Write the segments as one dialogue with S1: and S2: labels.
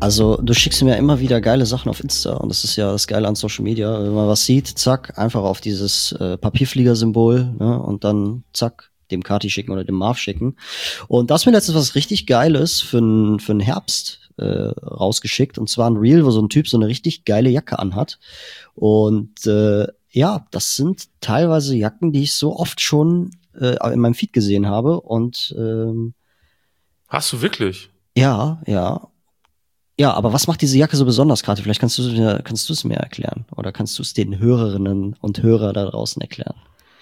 S1: Also du schickst mir ja immer wieder geile Sachen auf Insta und das ist ja das Geile an Social Media. Wenn man was sieht, zack, einfach auf dieses Papierflieger-Symbol, ne, und dann zack, dem Kati schicken oder dem Marv schicken. Und das ist mir letztens was richtig Geiles für den Herbst rausgeschickt. Und zwar ein Reel, wo so ein Typ so eine richtig geile Jacke anhat. Und ja, das sind teilweise Jacken, die ich so oft schon in meinem Feed gesehen habe. Und
S2: Hast du wirklich?
S1: ja, ja. Ja, aber was macht diese Jacke so besonders, Kathi? Vielleicht kannst du es mir erklären. Oder kannst du es den Hörerinnen und Hörer da draußen erklären?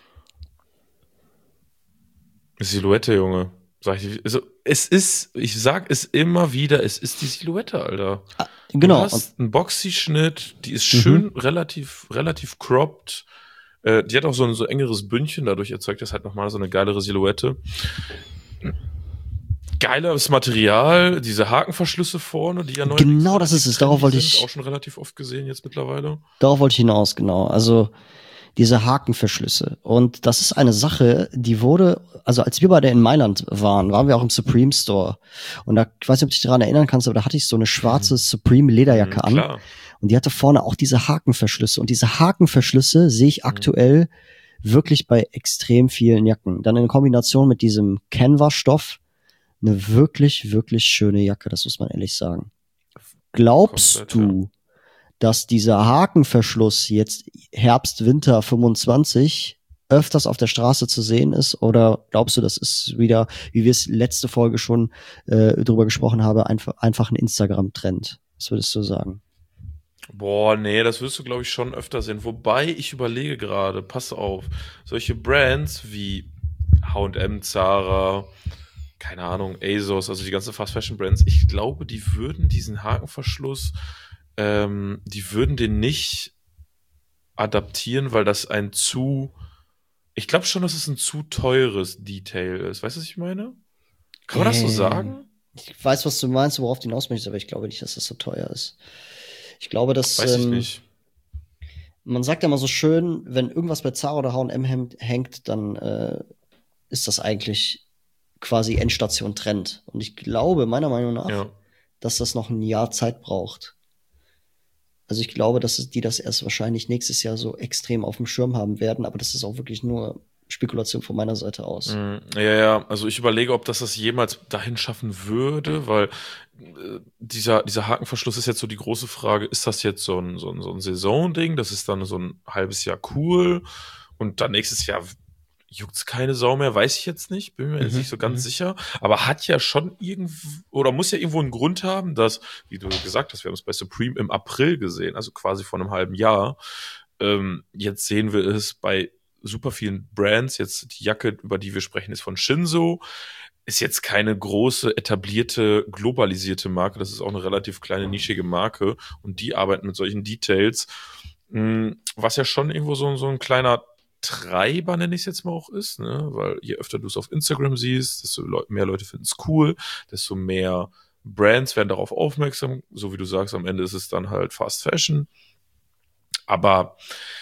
S2: Silhouette, Junge. Sag ich, also, ich sag es immer wieder, es ist die Silhouette, Alter. Du
S1: Genau. Und,
S2: hast einen Boxy-Schnitt, die ist
S1: mhm.
S2: schön relativ cropped. Die hat auch so engeres Bündchen, dadurch erzeugt das halt nochmal so eine geilere Silhouette. Geiles Material, diese Hakenverschlüsse vorne, die ja neuerdings
S1: Genau das ist
S2: relativ
S1: es. Darauf
S2: trendy
S1: wollte
S2: sind,
S1: ich,
S2: auch schon relativ oft gesehen jetzt mittlerweile.
S1: darauf wollte ich hinaus, genau. Also diese Hakenverschlüsse. Und das ist eine Sache, die wurde, also als wir beide in Mailand waren wir auch im Supreme Store. Und da, ich weiß nicht, ob du dich daran erinnern kannst, aber da hatte ich so eine schwarze Supreme Lederjacke an.
S2: Klar.
S1: Und die hatte vorne auch diese Hakenverschlüsse. Und diese Hakenverschlüsse sehe ich aktuell wirklich bei extrem vielen Jacken. Dann in Kombination mit diesem Canvas-Stoff eine wirklich, wirklich schöne Jacke, das muss man ehrlich sagen. Glaubst
S2: Komplett, ja.
S1: du, dass dieser Hakenverschluss jetzt Herbst, Winter 25 öfters auf der Straße zu sehen ist? Oder glaubst du, das ist wieder, wie wir es letzte Folge schon drüber gesprochen haben, einfach ein Instagram-Trend? Was würdest du sagen?
S2: Boah, nee, das wirst du, glaube ich, schon öfter sehen. Wobei ich überlege gerade, pass auf, solche Brands wie H&M, Zara, keine Ahnung, ASOS, also die ganzen Fast Fashion Brands, ich glaube, die würden diesen Hakenverschluss, die würden den nicht adaptieren, weil das ich glaube schon, dass es ein zu teures Detail ist. Weißt du, was ich meine? Kann man das so sagen?
S1: Ich weiß, was du meinst, worauf du hinaus möchtest, aber ich glaube nicht, dass das so teuer ist. Ich glaube, dass
S2: Weiß ich nicht.
S1: man sagt ja immer so schön, wenn irgendwas bei Zara oder H&M hängt, dann ist das eigentlich quasi Endstation Trend. Und ich glaube, meiner Meinung nach,
S2: Ja.
S1: dass das noch ein Jahr Zeit braucht. Also ich glaube, die das erst wahrscheinlich nächstes Jahr so extrem auf dem Schirm haben werden, aber das ist auch wirklich nur Spekulation von meiner Seite aus.
S2: Ja, also ich überlege, ob das jemals dahin schaffen würde, weil dieser Hakenverschluss ist jetzt so die große Frage, ist das jetzt so ein Saisonding, das ist dann so ein halbes Jahr cool und dann nächstes Jahr juckt's keine Sau mehr, weiß ich jetzt nicht, bin mir jetzt nicht so ganz sicher, aber hat ja schon irgendwo, oder muss ja irgendwo einen Grund haben, dass, wie du gesagt hast, wir haben es bei Supreme im April gesehen, also quasi vor einem halben Jahr, jetzt sehen wir es bei super vielen Brands. Jetzt die Jacke, über die wir sprechen, ist von Shinzo. Ist jetzt keine große, etablierte, globalisierte Marke. Das ist auch eine relativ kleine, nischige Marke. Und die arbeiten mit solchen Details. Was ja schon irgendwo so ein kleiner Treiber, nenne ich es jetzt mal auch ist, ne? Weil je öfter du es auf Instagram siehst, desto mehr Leute finden es cool, desto mehr Brands werden darauf aufmerksam. So wie du sagst, am Ende ist es dann halt Fast Fashion. Aber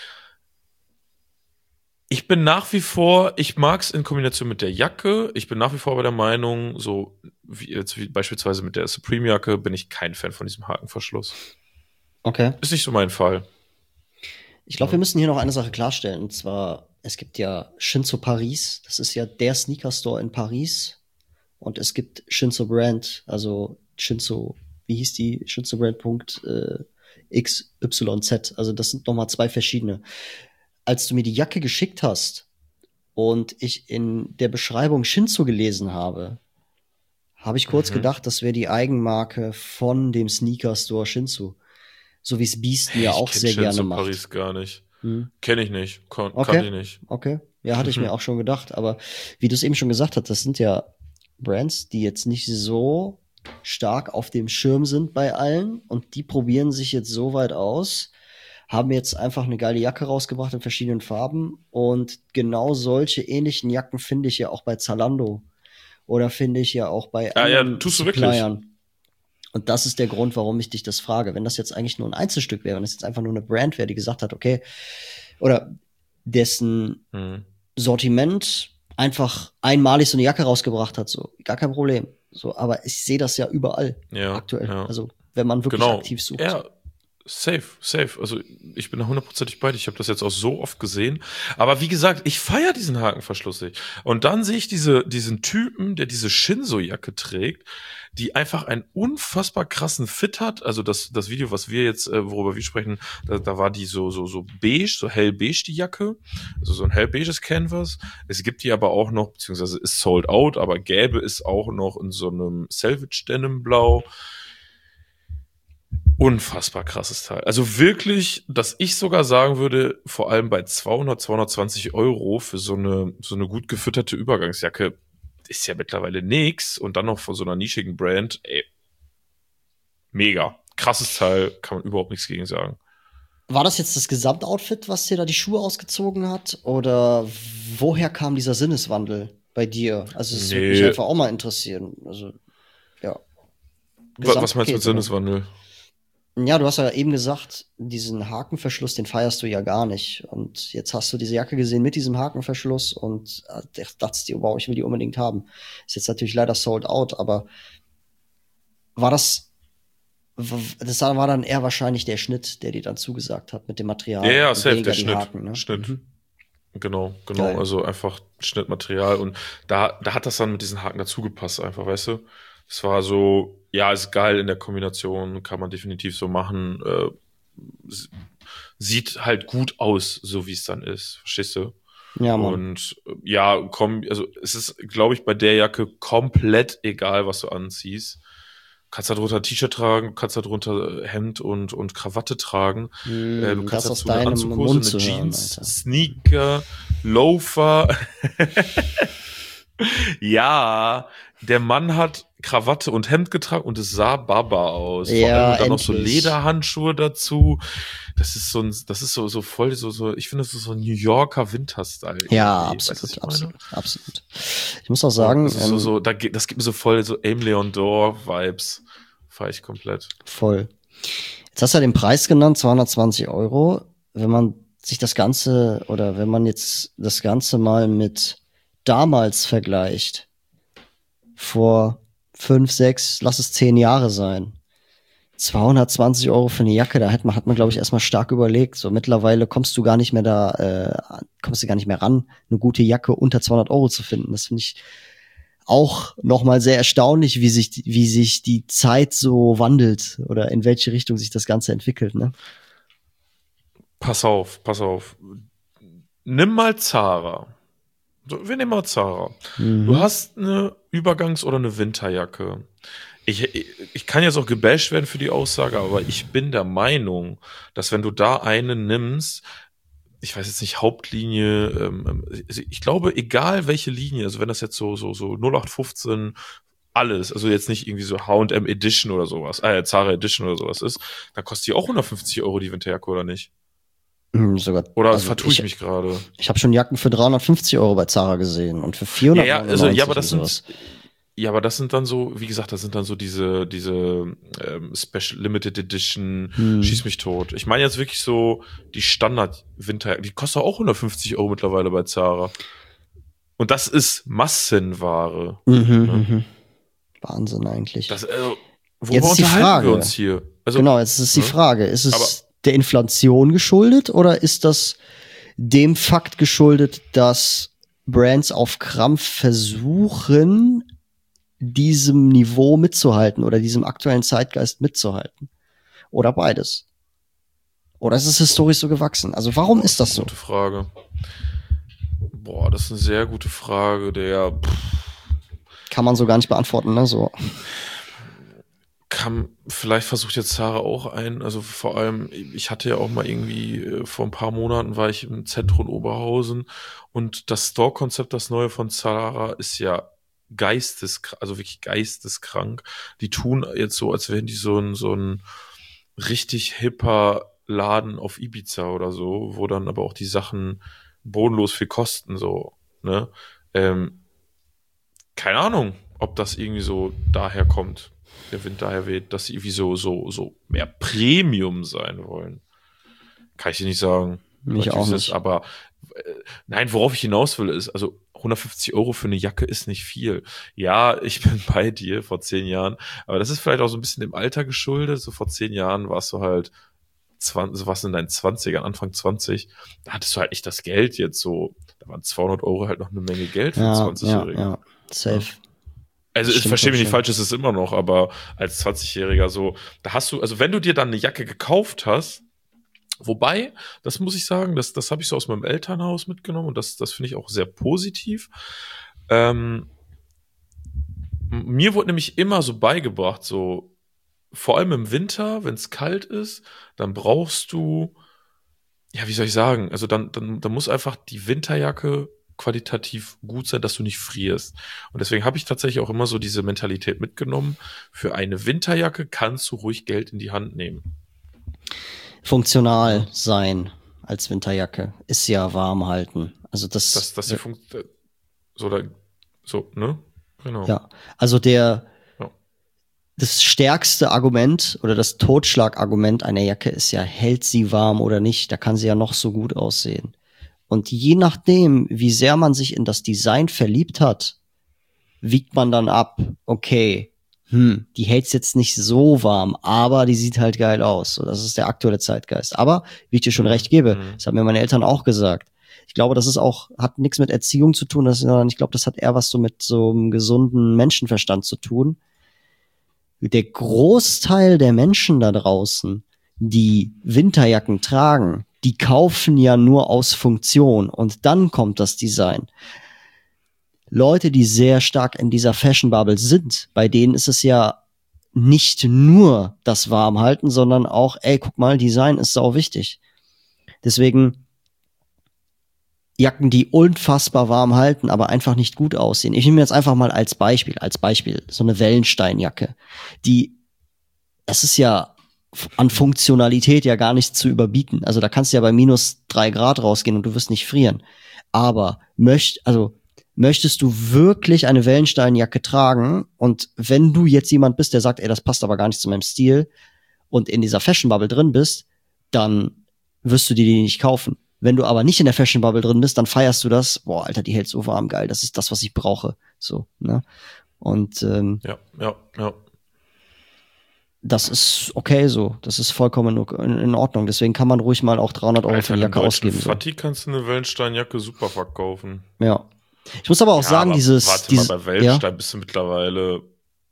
S2: ich bin nach wie vor, ich mag es in Kombination mit der Jacke. Ich bin nach wie vor bei der Meinung, so wie beispielsweise mit der Supreme-Jacke, bin ich kein Fan von diesem Hakenverschluss.
S1: Okay.
S2: Ist nicht so mein Fall.
S1: Ich glaube,
S2: Ja.
S1: wir müssen hier noch eine Sache klarstellen. Und zwar, es gibt ja Shinzo Paris. Das ist ja der Sneaker-Store in Paris. Und es gibt Shinzo Brand, also Shinzo, wie hieß die? Shinzo Brand. XYZ. Also das sind nochmal zwei verschiedene. Als du mir die Jacke geschickt hast und ich in der Beschreibung Shinzo gelesen habe, habe ich kurz
S2: Mhm.
S1: gedacht, das wäre die Eigenmarke von dem Sneaker-Store Shinzo. So wie es Beasten ja
S2: Ich
S1: auch
S2: kenne
S1: sehr gerne
S2: Shinzo
S1: macht.
S2: Paris gar nicht.
S1: Hm.
S2: Kenne ich nicht. Kannte
S1: Okay,
S2: ich nicht.
S1: okay. Ja, hatte ich mir auch schon gedacht. Aber wie du es eben schon gesagt hast, das sind ja Brands, die jetzt nicht so stark auf dem Schirm sind bei allen. Und die probieren sich jetzt so weit aus, haben jetzt einfach eine geile Jacke rausgebracht in verschiedenen Farben. Und genau solche ähnlichen Jacken finde ich ja auch bei Zalando. Oder finde ich ja auch bei
S2: Ah ja,
S1: anderen
S2: tust du wirklich?
S1: Suppliern. Und das ist der Grund, warum ich dich das frage. Wenn das jetzt eigentlich nur ein Einzelstück wäre, wenn es jetzt einfach nur eine Brand wäre, die gesagt hat, okay, oder dessen
S2: Mhm.
S1: Sortiment einfach einmalig so eine Jacke rausgebracht hat, so gar kein Problem. So, aber ich sehe das ja überall
S2: Ja,
S1: aktuell.
S2: ja.
S1: Also wenn man wirklich
S2: Genau.
S1: aktiv sucht.
S2: Ja, safe. Also ich bin da hundertprozentig bei dir. Ich habe das jetzt auch so oft gesehen. Aber wie gesagt, ich feiere diesen Hakenverschluss nicht. Und dann sehe ich diesen Typen, der diese Shinzo-Jacke trägt, die einfach einen unfassbar krassen Fit hat. Also das Video, was wir jetzt, worüber wir sprechen, da war die so beige, so hellbeige die Jacke. Also so ein hellbeiges Canvas. Es gibt die aber auch noch, beziehungsweise ist sold out, aber gäbe es auch noch in so einem Salvage Denim Blau. Unfassbar krasses Teil. Also wirklich, dass ich sogar sagen würde, vor allem bei 220 Euro für so eine gut gefütterte Übergangsjacke ist ja mittlerweile nix. Und dann noch von so einer nischigen Brand, ey, mega. Krasses Teil, kann man überhaupt nichts gegen sagen.
S1: War das jetzt das Gesamtoutfit, was dir da die Schuhe ausgezogen hat? Oder woher kam dieser Sinneswandel bei dir? Also, es würde mich
S2: Nee.
S1: einfach auch mal interessieren. Also, ja.
S2: Was meinst du mit
S1: Gesamtpaket, oder?
S2: Sinneswandel?
S1: Ja, du hast ja eben gesagt, diesen Hakenverschluss, den feierst du ja gar nicht. Und jetzt hast du diese Jacke gesehen mit diesem Hakenverschluss und dachtest dir, wow, ich will die unbedingt haben. Ist jetzt natürlich leider sold out, aber war das war dann eher wahrscheinlich der Schnitt, der dir dann zugesagt hat mit dem Material
S2: Ja,
S1: und
S2: safe,
S1: weniger
S2: der
S1: die
S2: Schnitt.
S1: Haken, ne?
S2: Schnitt.
S1: Mhm.
S2: Genau.
S1: Geil.
S2: Also einfach Schnittmaterial. Und da hat das dann mit diesen Haken dazu gepasst, einfach, weißt du? Es war so, ja, ist geil in der Kombination, kann man definitiv so machen. Sieht halt gut aus, so wie es dann ist, verstehst du?
S1: Ja, Mann.
S2: Und ja, also es ist, glaube ich, bei der Jacke komplett egal, was du anziehst. Kannst da drunter ein T-Shirt tragen, kannst da drunter Hemd und Krawatte tragen. Du kannst
S1: Das aus
S2: dazu eine
S1: deinem
S2: Anzughose,
S1: Mund
S2: eine
S1: zu hören,
S2: Jeans,
S1: Alter.
S2: Sneaker, Loafer. Ja, der Mann hat Krawatte und Hemd getragen und es sah Baba aus. Vor allem
S1: Ja,
S2: und dann noch so
S1: endlich.
S2: Lederhandschuhe dazu. Das ist so voll so, ich finde, das ist so ein New Yorker Winter-Style.
S1: Ja,
S2: irgendwie. Weißt du, was ich meine?
S1: absolut. Ich muss auch
S2: Und
S1: sagen,
S2: es ist das gibt mir so voll so Aime Leon Dore-Vibes. Feier ich komplett.
S1: voll. Jetzt hast du ja den Preis genannt, 220 Euro. Wenn man sich das Ganze oder wenn man jetzt das Ganze mal mit damals vergleicht, vor 5, 6, lass es 10 Jahre sein. 220 Euro für eine Jacke, hat man, glaube ich, erstmal stark überlegt. So mittlerweile kommst du gar nicht mehr kommst du gar nicht mehr ran, eine gute Jacke unter 200 Euro zu finden. Das finde ich auch nochmal sehr erstaunlich, wie sich die Zeit so wandelt oder in welche Richtung sich das Ganze entwickelt, ne?
S2: Pass auf. Nimm mal Zara. So, wir nehmen mal Zara. Du
S1: Mhm.
S2: hast eine Übergangs- oder eine Winterjacke. Ich kann jetzt auch gebasht werden für die Aussage, aber ich bin der Meinung, dass wenn du da eine nimmst, ich weiß jetzt nicht, Hauptlinie, ich glaube, egal welche Linie, also wenn das jetzt so 0815 alles, also jetzt nicht irgendwie so H&M Edition oder sowas, Zara Edition oder sowas ist, dann kostet die auch 150 Euro die Winterjacke, oder nicht?
S1: Sogar,
S2: Oder
S1: also
S2: vertue ich mich gerade?
S1: ich habe schon Jacken für 350 Euro bei Zara gesehen und für
S2: Ja, also,
S1: 499
S2: aber
S1: und sowas.
S2: aber das sind dann so, wie gesagt, das sind dann so diese Special Limited Edition,
S1: Hm.
S2: schieß mich tot. Ich meine jetzt wirklich so die Standard-Winter, die kostet auch 150 Euro mittlerweile bei Zara. Und das ist Massenware. Ne?
S1: Mhm. Wahnsinn eigentlich.
S2: Worüber
S1: Jetzt ist die
S2: unterhalten wir
S1: Frage.
S2: uns hier? Also,
S1: Genau, jetzt ist die
S2: ne?
S1: Frage, ist
S2: Aber
S1: es der Inflation geschuldet oder ist das dem Fakt geschuldet, dass Brands auf Krampf versuchen, diesem Niveau mitzuhalten oder diesem aktuellen Zeitgeist mitzuhalten? Oder beides? Oder ist es historisch so gewachsen? Also warum ist das so?
S2: gute Frage. Boah, das ist eine sehr gute Frage,
S1: Kann man so gar nicht beantworten, ne? So.
S2: Vielleicht versucht jetzt Zara auch also vor allem, ich hatte ja auch mal irgendwie, vor ein paar Monaten war ich im Zentrum Oberhausen und das Store-Konzept, das neue von Zara, ist ja also wirklich geisteskrank. Die tun jetzt so, als wären die so ein richtig hipper Laden auf Ibiza oder so, wo dann aber auch die Sachen bodenlos viel kosten, so, ne? Keine Ahnung, ob das irgendwie so daher kommt, der Wind daher weht, dass sie irgendwie so mehr Premium sein wollen. Kann ich dir nicht sagen.
S1: Mich auch nicht.
S2: Aber nein, worauf ich hinaus will, ist, also 150 Euro für eine Jacke ist nicht viel. Ja, ich bin bei dir vor 10 Jahren, aber das ist vielleicht auch so ein bisschen dem Alter geschuldet. So vor 10 Jahren warst du halt 20, was in deinen 20ern, Anfang 20, da hattest du halt nicht das Geld jetzt so, da waren 200 Euro halt noch eine Menge Geld für einen 20-Jährigen.
S1: Ja, safe.
S2: Also ich
S1: Stimmt
S2: verstehe mich
S1: schon.
S2: nicht falsch, es ist immer noch, aber als 20-Jähriger so, da hast du, also wenn du dir dann eine Jacke gekauft hast, wobei, das muss ich sagen, das habe ich so aus meinem Elternhaus mitgenommen und das finde ich auch sehr positiv. Mir wurde nämlich immer so beigebracht, so vor allem im Winter, wenn es kalt ist, dann brauchst du, ja, wie soll ich sagen, also dann muss einfach die Winterjacke qualitativ gut sein, dass du nicht frierst. Und deswegen habe ich tatsächlich auch immer so diese Mentalität mitgenommen, für eine Winterjacke kannst du ruhig Geld in die Hand nehmen.
S1: Funktional sein als Winterjacke ist ja warm halten. Also
S2: Dass die so, ne? Genau.
S1: Ja, also das stärkste Argument oder das Totschlagargument einer Jacke ist ja, hält sie warm oder nicht, da kann sie ja noch so gut aussehen. Und je nachdem, wie sehr man sich in das Design verliebt hat, wiegt man dann ab, okay, die hält's jetzt nicht so warm, aber die sieht halt geil aus. So, das ist der aktuelle Zeitgeist. Aber, wie ich dir schon recht gebe, das haben mir meine Eltern auch gesagt. Ich glaube, das ist auch, hat nichts mit Erziehung zu tun, sondern ich glaube, das hat eher was so mit so einem gesunden Menschenverstand zu tun. Der Großteil der Menschen da draußen, die Winterjacken tragen, die kaufen ja nur aus Funktion und dann kommt das Design. Leute, die sehr stark in dieser Fashion-Bubble sind, bei denen ist es ja nicht nur das Warmhalten, sondern auch, ey, guck mal, Design ist sau wichtig. Deswegen Jacken, die unfassbar warm halten, aber einfach nicht gut aussehen. Ich nehme jetzt einfach mal als Beispiel, so eine Wellensteinjacke. Es ist ja an Funktionalität ja gar nicht zu überbieten. Also da kannst du ja bei -3 Grad rausgehen und du wirst nicht frieren. Aber möchtest du wirklich eine Wellensteinjacke tragen? Und wenn du jetzt jemand bist, der sagt, ey, das passt aber gar nicht zu meinem Stil und in dieser Fashion-Bubble drin bist, dann wirst du dir die nicht kaufen. Wenn du aber nicht in der Fashion-Bubble drin bist, dann feierst du das. Boah, Alter, die hält so warm, geil. Das ist das, was ich brauche. So, ne? Und
S2: Ja.
S1: das ist okay so. Das ist vollkommen in Ordnung. Deswegen kann man ruhig mal auch 300 Euro für die Jacke ausgeben.
S2: Für Fatih kannst du eine Wellensteinjacke super verkaufen.
S1: Ja. Ich muss aber auch sagen,
S2: warte mal, bei Wellenstein bist du mittlerweile,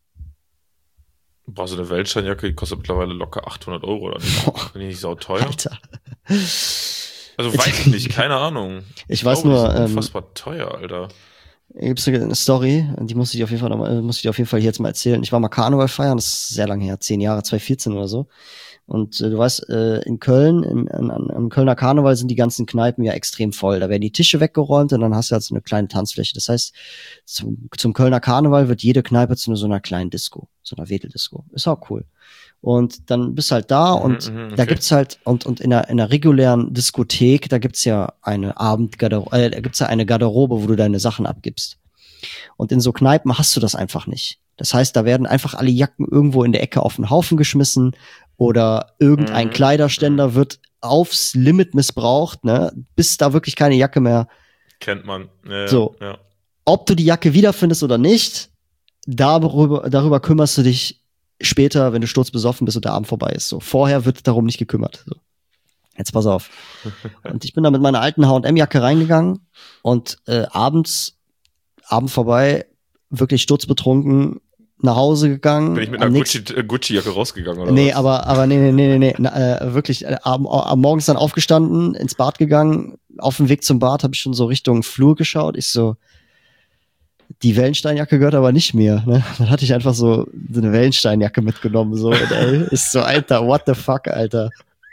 S2: so eine Wellensteinjacke, die kostet mittlerweile locker 800 Euro oder nicht? Bin ich nicht sauteuer?
S1: Alter.
S2: Also weiß ich nicht, keine Ahnung.
S1: Ich weiß nur,
S2: die sind unfassbar teuer, Alter.
S1: Gibt's eine Story, die muss ich dir auf jeden Fall hier jetzt mal erzählen. Ich war mal Karneval feiern, das ist sehr lange her, 10 Jahre, 2014 oder so. Und du weißt, in Köln, im Kölner Karneval sind die ganzen Kneipen ja extrem voll. Da werden die Tische weggeräumt und dann hast du halt so eine kleine Tanzfläche. Das heißt, zum Kölner Karneval wird jede Kneipe zu so einer kleinen Disco, so einer Wedeldisco. Ist auch cool. Und dann bist halt da und da gibt's halt, und in einer regulären Diskothek, da gibt's ja eine eine Garderobe, wo du deine Sachen abgibst. Und in so Kneipen hast du das einfach nicht. Das heißt, da werden einfach alle Jacken irgendwo in der Ecke auf den Haufen geschmissen oder irgendein Kleiderständer wird aufs Limit missbraucht, ne, bis da wirklich keine Jacke mehr.
S2: Kennt man.
S1: Ja. Ob du die Jacke wiederfindest oder nicht, darüber kümmerst du dich später, wenn du sturzbesoffen bist und der Abend vorbei ist. So, vorher wird darum nicht gekümmert. So. Jetzt pass auf. Und ich bin da mit meiner alten H&M-Jacke reingegangen und Abend vorbei, wirklich sturzbetrunken, nach Hause gegangen.
S2: Bin ich mit einer Gucci-Jacke rausgegangen, oder
S1: nee,
S2: was?
S1: aber nee. Wirklich, morgens dann aufgestanden, ins Bad gegangen. Auf dem Weg zum Bad habe ich schon so Richtung Flur geschaut. Ich so, die Wellensteinjacke gehört aber nicht mir. Ne? Dann hatte ich einfach so eine Wellensteinjacke mitgenommen. So, und ey, ist so, Alter, what the fuck, Alter.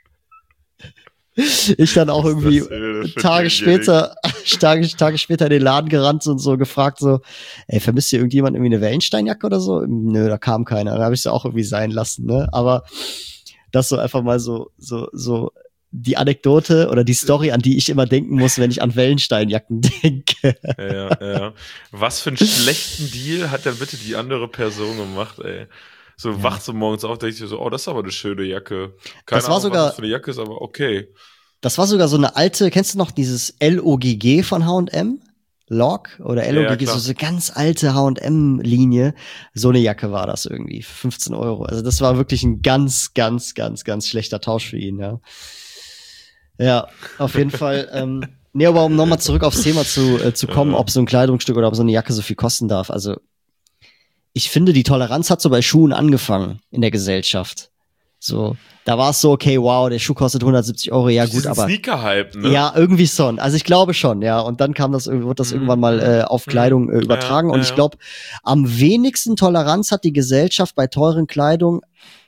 S1: Ich dann auch irgendwie Tage später in den Laden gerannt und so gefragt so, ey, vermisst ihr irgendjemand irgendwie eine Wellensteinjacke oder so? Nö, da kam keiner. Dann habe ich sie auch irgendwie sein lassen, ne? Aber das so einfach mal so die Anekdote oder die Story, an die ich immer denken muss, wenn ich an Wellensteinjacken denke.
S2: Ja. Was für einen schlechten Deal hat denn bitte die andere Person gemacht, ey? So wacht so morgens auf, denke ich so, oh, das ist aber eine schöne Jacke. Keine Ahnung, was das für eine Jacke ist, aber okay.
S1: Das war sogar so eine alte, kennst du noch dieses LOGG von H&M? Log oder
S2: Ja,
S1: LOG,
S2: klar.
S1: so ganz alte H&M-Linie. So eine Jacke war das irgendwie, für 15 Euro. Also das war wirklich ein ganz, ganz, ganz, ganz schlechter Tausch für ihn, ja. Ja, auf jeden Fall. Nee, aber um nochmal zurück aufs Thema zu kommen, ob so ein Kleidungsstück oder ob so eine Jacke so viel kosten darf. Also ich finde, die Toleranz hat so bei Schuhen angefangen in der Gesellschaft. So, da war es so, okay, wow, der Schuh kostet 170 Euro, ja gut, aber
S2: Sneaker-Hype, ne?
S1: ja, irgendwie schon. Also ich glaube schon, ja. Und dann wurde das irgendwann mal auf Kleidung übertragen. Und ich glaube, am wenigsten Toleranz hat die Gesellschaft bei teurer Kleidung,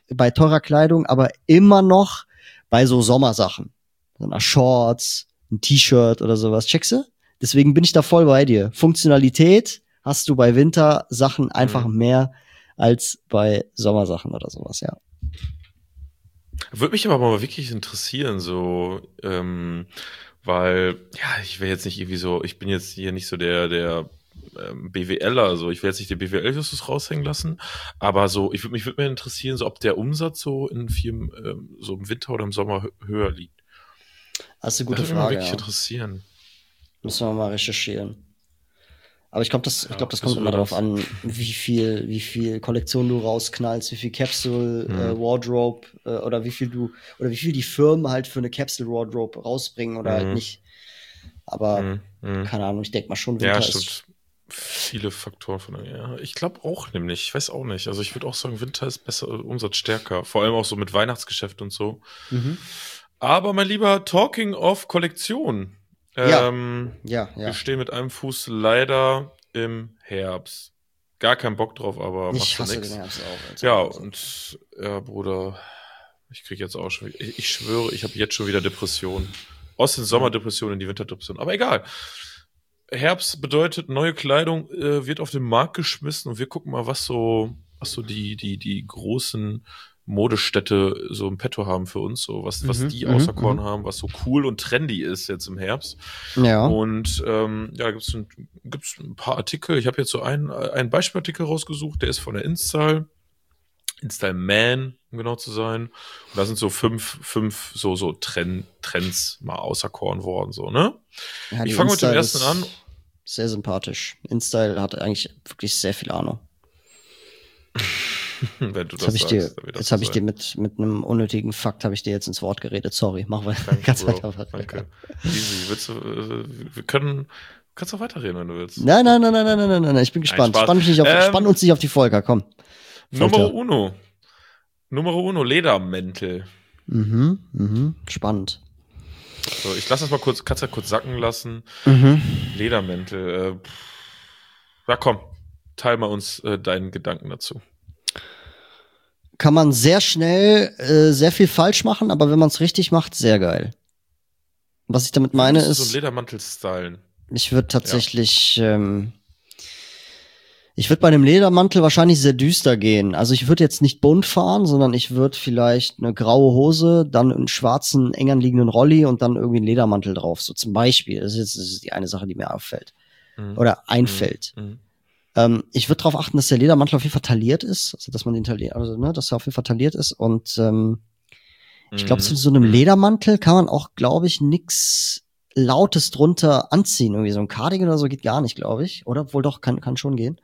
S1: aber immer noch bei so Sommersachen. So einer Shorts, ein T-Shirt oder sowas. Checkst du? Deswegen bin ich da voll bei dir. Funktionalität hast du bei Wintersachen einfach mehr als bei Sommersachen oder sowas, ja.
S2: Würde mich aber mal wirklich interessieren, so, weil, ja, ich wäre jetzt nicht irgendwie so, ich bin jetzt hier nicht so der BWLer, so, ich will jetzt nicht den BWL-Justus raushängen lassen, aber so, mich würde mir interessieren, so, ob der Umsatz so in Firmen, so im Winter oder im Sommer höher liegt.
S1: Das ist eine gute
S2: Das würde mich mal
S1: Frage,
S2: wirklich
S1: ja.
S2: interessieren.
S1: Müssen wir mal recherchieren. Aber ich glaube, das
S2: Was
S1: kommt immer
S2: wäre
S1: darauf
S2: das?
S1: an, wie viel Kollektion du rausknallst, wie viel Capsule Wardrobe oder wie viel die Firmen halt für eine Capsule Wardrobe rausbringen oder halt nicht. Aber keine Ahnung, ich denke mal schon,
S2: Ja,
S1: Winter
S2: stimmt.
S1: ist.
S2: Viele Faktoren von, ja. Ich glaube auch nämlich, ich weiß auch nicht. Also ich würde auch sagen, Winter ist besser, umsatzstärker. Vor allem auch so mit Weihnachtsgeschäft und so. Aber mein Lieber, talking of Kollektion.
S1: Ja.
S2: Wir stehen mit einem Fuß leider im Herbst. Gar keinen Bock drauf, aber
S1: Ich
S2: machst du
S1: hasse
S2: nix.
S1: den Herbst auch. Alter.
S2: Ja, und ja, Bruder, ich krieg jetzt auch schon, ich schwöre, ich habe jetzt schon wieder Depressionen. Aus den Sommerdepressionen in die Winterdepression. Aber egal. Herbst bedeutet, neue Kleidung wird auf den Markt geschmissen und wir gucken mal, was so die großen Modestädte so im Petto haben für uns, so was die auserkoren haben, was so cool und trendy ist jetzt im Herbst.
S1: Ja.
S2: Und ja, gibt's ein paar Artikel. Ich habe jetzt so einen Beispielartikel rausgesucht, der ist von der InStyle Man, um genau zu sein. Und da sind so fünf so Trends mal auserkoren worden, so, ne?
S1: Ja,
S2: Ich fange mit dem
S1: InStyle
S2: ersten
S1: ist
S2: an.
S1: sehr sympathisch. InStyle hat eigentlich wirklich sehr viel Ahnung.
S2: Wenn du das sagst,
S1: Jetzt habe ich dir mit einem unnötigen Fakt habe ich dir jetzt ins Wort geredet. Sorry, mach weiter.
S2: Danke. Easy. Kannst auch weiterreden, wenn du willst.
S1: Nein, ich bin gespannt. Spann uns nicht auf die Folge, komm.
S2: Numero uno, Ledermäntel.
S1: Spannend.
S2: So, ich lasse das mal kannst ja kurz sacken lassen. Ledermäntel. Ja, komm, teil mal uns deinen Gedanken dazu.
S1: Kann man sehr schnell sehr viel falsch machen, aber wenn man es richtig macht, sehr geil. Was ich damit meine ist,
S2: so einen Ledermantel stylen.
S1: Ich würde tatsächlich, ich würde bei einem Ledermantel wahrscheinlich sehr düster gehen. Also ich würde jetzt nicht bunt fahren, sondern ich würde vielleicht eine graue Hose, dann einen schwarzen, eng anliegenden Rolli und dann irgendwie einen Ledermantel drauf. So zum Beispiel. Das ist die eine Sache, die mir auffällt. Oder einfällt. Ich würde darauf achten, dass der Ledermantel auf jeden Fall tailliert ist. Also dass man den dass er auf jeden Fall tailliert ist. Und ich glaube, zu so einem Ledermantel kann man auch, glaube ich, nix Lautes drunter anziehen. Irgendwie so ein Cardigan oder so geht gar nicht, glaube ich. Oder? Obwohl doch, kann schon gehen.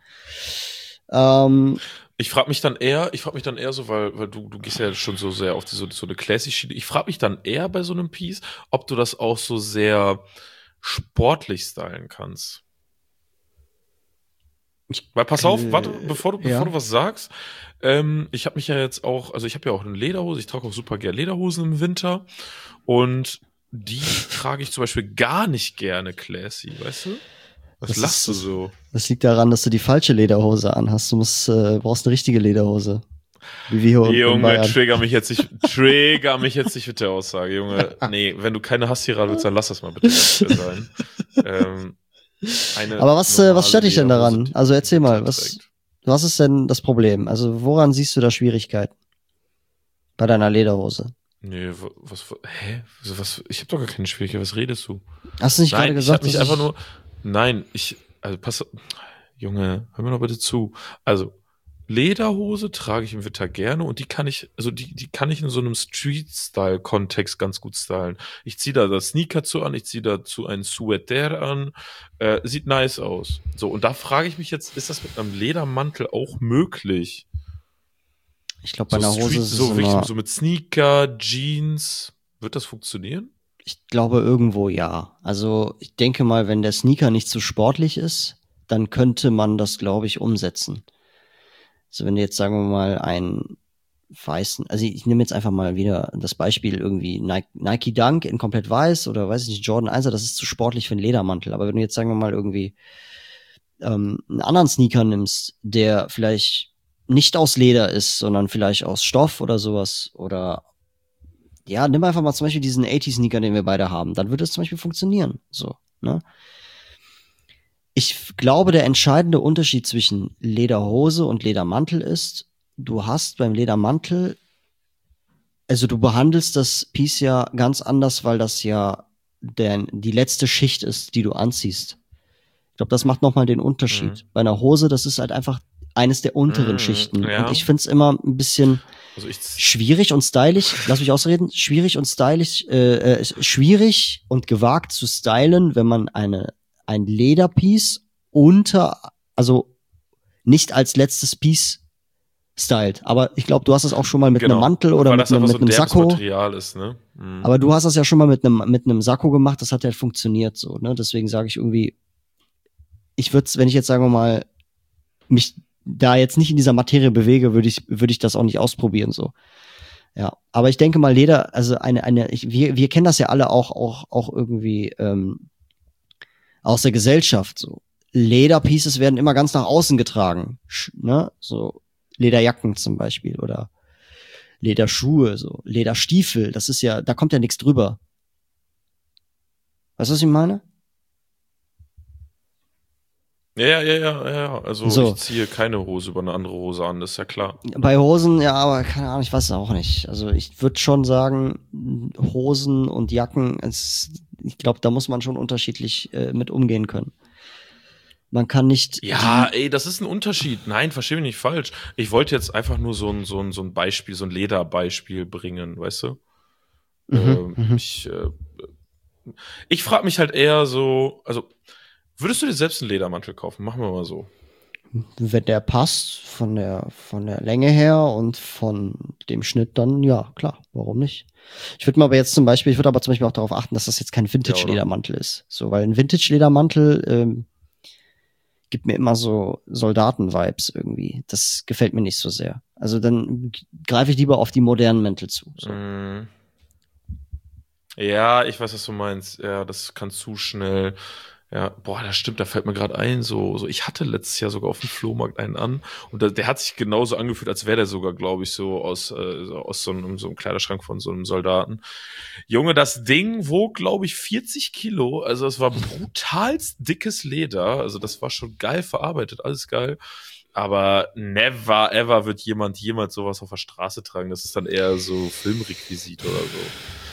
S2: Ich frage mich dann eher so, weil du gehst ja schon so sehr auf so eine Classy-Schiene. Ich frage mich dann eher bei so einem Piece, ob du das auch so sehr sportlich stylen kannst. Weil pass auf, warte, bevor du was sagst, ich habe mich ja jetzt auch, also ich habe ja auch eine Lederhose, ich trage auch super gerne Lederhosen im Winter und die trage ich zum Beispiel gar nicht gerne classy, weißt du? Was lachst du so?
S1: Das liegt daran, dass du die falsche Lederhose anhast. Du brauchst eine richtige Lederhose. Wie wir hier
S2: Junge, trigger mich jetzt nicht mit der Aussage, Junge. Nee, wenn du keine hast hier willst, dann lass das mal bitte sein.
S1: Aber was stört dich denn daran? Also erzähl mal, was ist denn das Problem? Also woran siehst du da Schwierigkeiten? Bei deiner Lederhose?
S2: Nee, hä? Ich hab doch gar keine Schwierigkeit, was redest du?
S1: Hast du nicht gerade gesagt,
S2: ich hab mich einfach nur, nein, also Junge, hör mir doch bitte zu. Also, Lederhose trage ich im Winter gerne und die kann ich, also die kann ich in so einem Street-Style-Kontext ganz gut stylen. Ich ziehe da das Sneaker zu an, ich ziehe dazu einen Sweater an, sieht nice aus. So, und da frage ich mich jetzt, ist das mit einem Ledermantel auch möglich?
S1: Ich glaube, bei
S2: So
S1: einer Hose
S2: Street,
S1: ist es
S2: so wirklich
S1: immer,
S2: so mit Sneaker, Jeans, wird das funktionieren?
S1: ich glaube irgendwo ja. Also ich denke mal, wenn der Sneaker nicht zu sportlich ist, dann könnte man das, glaube ich, umsetzen. Also wenn du jetzt, sagen wir mal, einen weißen, also ich nehme jetzt einfach mal wieder das Beispiel irgendwie Nike Dunk in komplett weiß oder weiß ich nicht, Jordan 1, das ist zu sportlich für einen Ledermantel. Aber wenn du jetzt, sagen wir mal, irgendwie einen anderen Sneaker nimmst, der vielleicht nicht aus Leder ist, sondern vielleicht aus Stoff oder sowas oder ja, nimm einfach mal zum Beispiel diesen 80 Sneaker, den wir beide haben, dann würde es zum Beispiel funktionieren. So, ne? Ich glaube, der entscheidende Unterschied zwischen Lederhose und Ledermantel ist, du hast beim Ledermantel, also du behandelst das Piece ja ganz anders, weil das ja die letzte Schicht ist, die du anziehst. Ich glaube, das macht nochmal den
S2: Mhm.
S1: Unterschied. Bei einer Hose, das ist halt einfach eines der unteren
S2: Mhm,
S1: Schichten. Und
S2: ja.
S1: ich find's immer ein bisschen
S2: Also
S1: schwierig und stylisch, lass mich ausreden, schwierig und gewagt zu stylen, wenn man ein Lederpiece also nicht als letztes Piece stylt. Aber ich glaube, du hast das auch schon mal mit einem
S2: genau.
S1: Mantel oder
S2: Weil das einfach so
S1: mit
S2: ein
S1: einem
S2: derbes
S1: Sakko.
S2: Material ist, ne? Mhm.
S1: Aber du hast das ja schon mal mit einem Sakko gemacht, das hat ja funktioniert so, ne? Deswegen sage ich irgendwie, ich würde, wenn ich jetzt sagen wir mal mich da jetzt nicht in dieser Materie bewege, würde ich das auch nicht ausprobieren so. Ja, aber ich denke mal Leder, also wir kennen das ja alle auch irgendwie aus der Gesellschaft so. Lederpieces werden immer ganz nach außen getragen, ne? So Lederjacken zum Beispiel oder Lederschuhe, so Lederstiefel. Das ist ja, da kommt ja nichts drüber. Weißt du, was ich meine?
S2: Ja. Also ich
S1: So,
S2: ziehe keine Hose über eine andere Hose an, das ist ja klar.
S1: bei Hosen, ja, aber keine Ahnung, ich weiß es auch nicht. Also ich würde schon sagen, Hosen und Jacken, ich glaube, da muss man schon unterschiedlich mit umgehen können. Man kann nicht
S2: Ja,
S1: die.
S2: ey, das ist ein Unterschied. Nein, versteh mich nicht falsch. Ich wollte jetzt einfach nur so ein Beispiel, so ein Lederbeispiel bringen, weißt du?
S1: Mhm, mhm.
S2: Ich frage mich halt eher so, also würdest du dir selbst einen Ledermantel kaufen? Machen wir mal so.
S1: Wenn der passt von der Länge her und von dem Schnitt, dann ja, klar, warum nicht? Ich würde aber zum Beispiel auch darauf achten, dass das jetzt kein
S2: Ja, oder?
S1: Vintage-Ledermantel ist. So, weil ein Vintage-Ledermantel gibt mir immer so Soldaten-Vibes irgendwie. Das gefällt mir nicht so sehr. Also dann greife ich lieber auf die modernen Mäntel zu. So.
S2: Mm, ja, ich weiß, was du meinst. Ja, das kann zu schnell. Ja, boah, das stimmt, da fällt mir gerade ein, ich hatte letztes Jahr sogar auf dem Flohmarkt einen an und der hat sich genauso angefühlt, als wäre der sogar, glaube ich, aus so einem Kleiderschrank von so einem Soldaten. Junge, das Ding wog, glaube ich, 40 Kilo, also es war brutalst dickes Leder, also das war schon geil verarbeitet, alles geil. Aber never ever wird jemand jemals sowas auf der Straße tragen. Das ist dann eher so Filmrequisit oder so.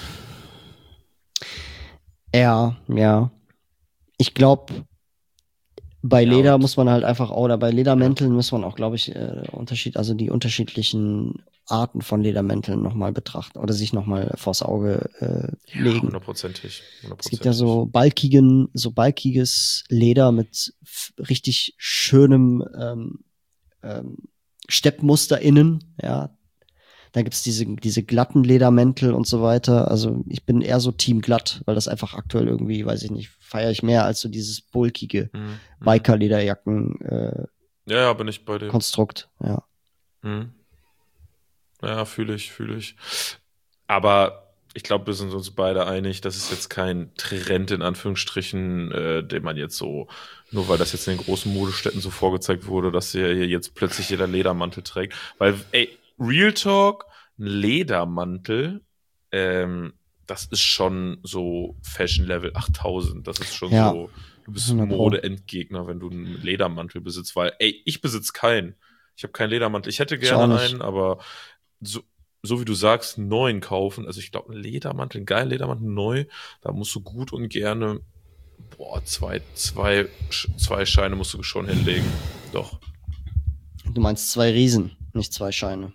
S1: Ja, ja. Ich glaube, bei
S2: Ja,
S1: Leder
S2: und
S1: muss man halt einfach, oder bei
S2: ja.
S1: Ledermänteln muss man auch, glaube ich, also die unterschiedlichen Arten von Ledermänteln nochmal betrachten oder sich nochmal vors Auge
S2: Ja,
S1: legen.
S2: hundertprozentig.
S1: Es gibt ja
S2: Hundertprozentig.
S1: so balkiges Leder mit richtig schönem ähm, Steppmuster innen, ja. Da gibt's diese glatten Ledermäntel und so weiter. Also ich bin eher so Team glatt, weil das einfach aktuell irgendwie, weiß ich nicht, feiere ich mehr als so dieses bulkige
S2: Mhm. Mhm.
S1: Biker-Lederjacken
S2: Ja, bin ich bei dir.
S1: Konstrukt, ja.
S2: Mhm. Ja, fühle ich. Aber ich glaube, wir sind uns beide einig, das ist jetzt kein Trend in Anführungsstrichen, den man jetzt so, nur weil das jetzt in den großen Modestädten so vorgezeigt wurde, dass hier jetzt plötzlich jeder Ledermantel trägt. Weil, ey, Real Talk, ein Ledermantel, ähm, das ist schon so Fashion Level 8000. Das ist schon
S1: Ja,
S2: so, du bist
S1: 100 Pro.
S2: Mode-Endgegner, wenn du einen Ledermantel besitzt, weil, ey, ich besitze keinen. Ich habe keinen Ledermantel. Ich hätte
S1: Ich auch
S2: gerne
S1: nicht.
S2: einen, aber so, so wie du sagst, einen neuen kaufen. Also ich glaube, ein Ledermantel, ein geiler Ledermantel neu, da musst du gut und gerne, boah, zwei Scheine musst du schon hinlegen. Doch.
S1: Du meinst 2 Riesen, nicht 2 Scheine.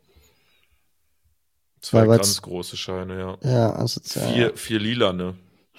S2: 2 ganz große Scheine, ja.
S1: Ja, also
S2: 4 lila, ne?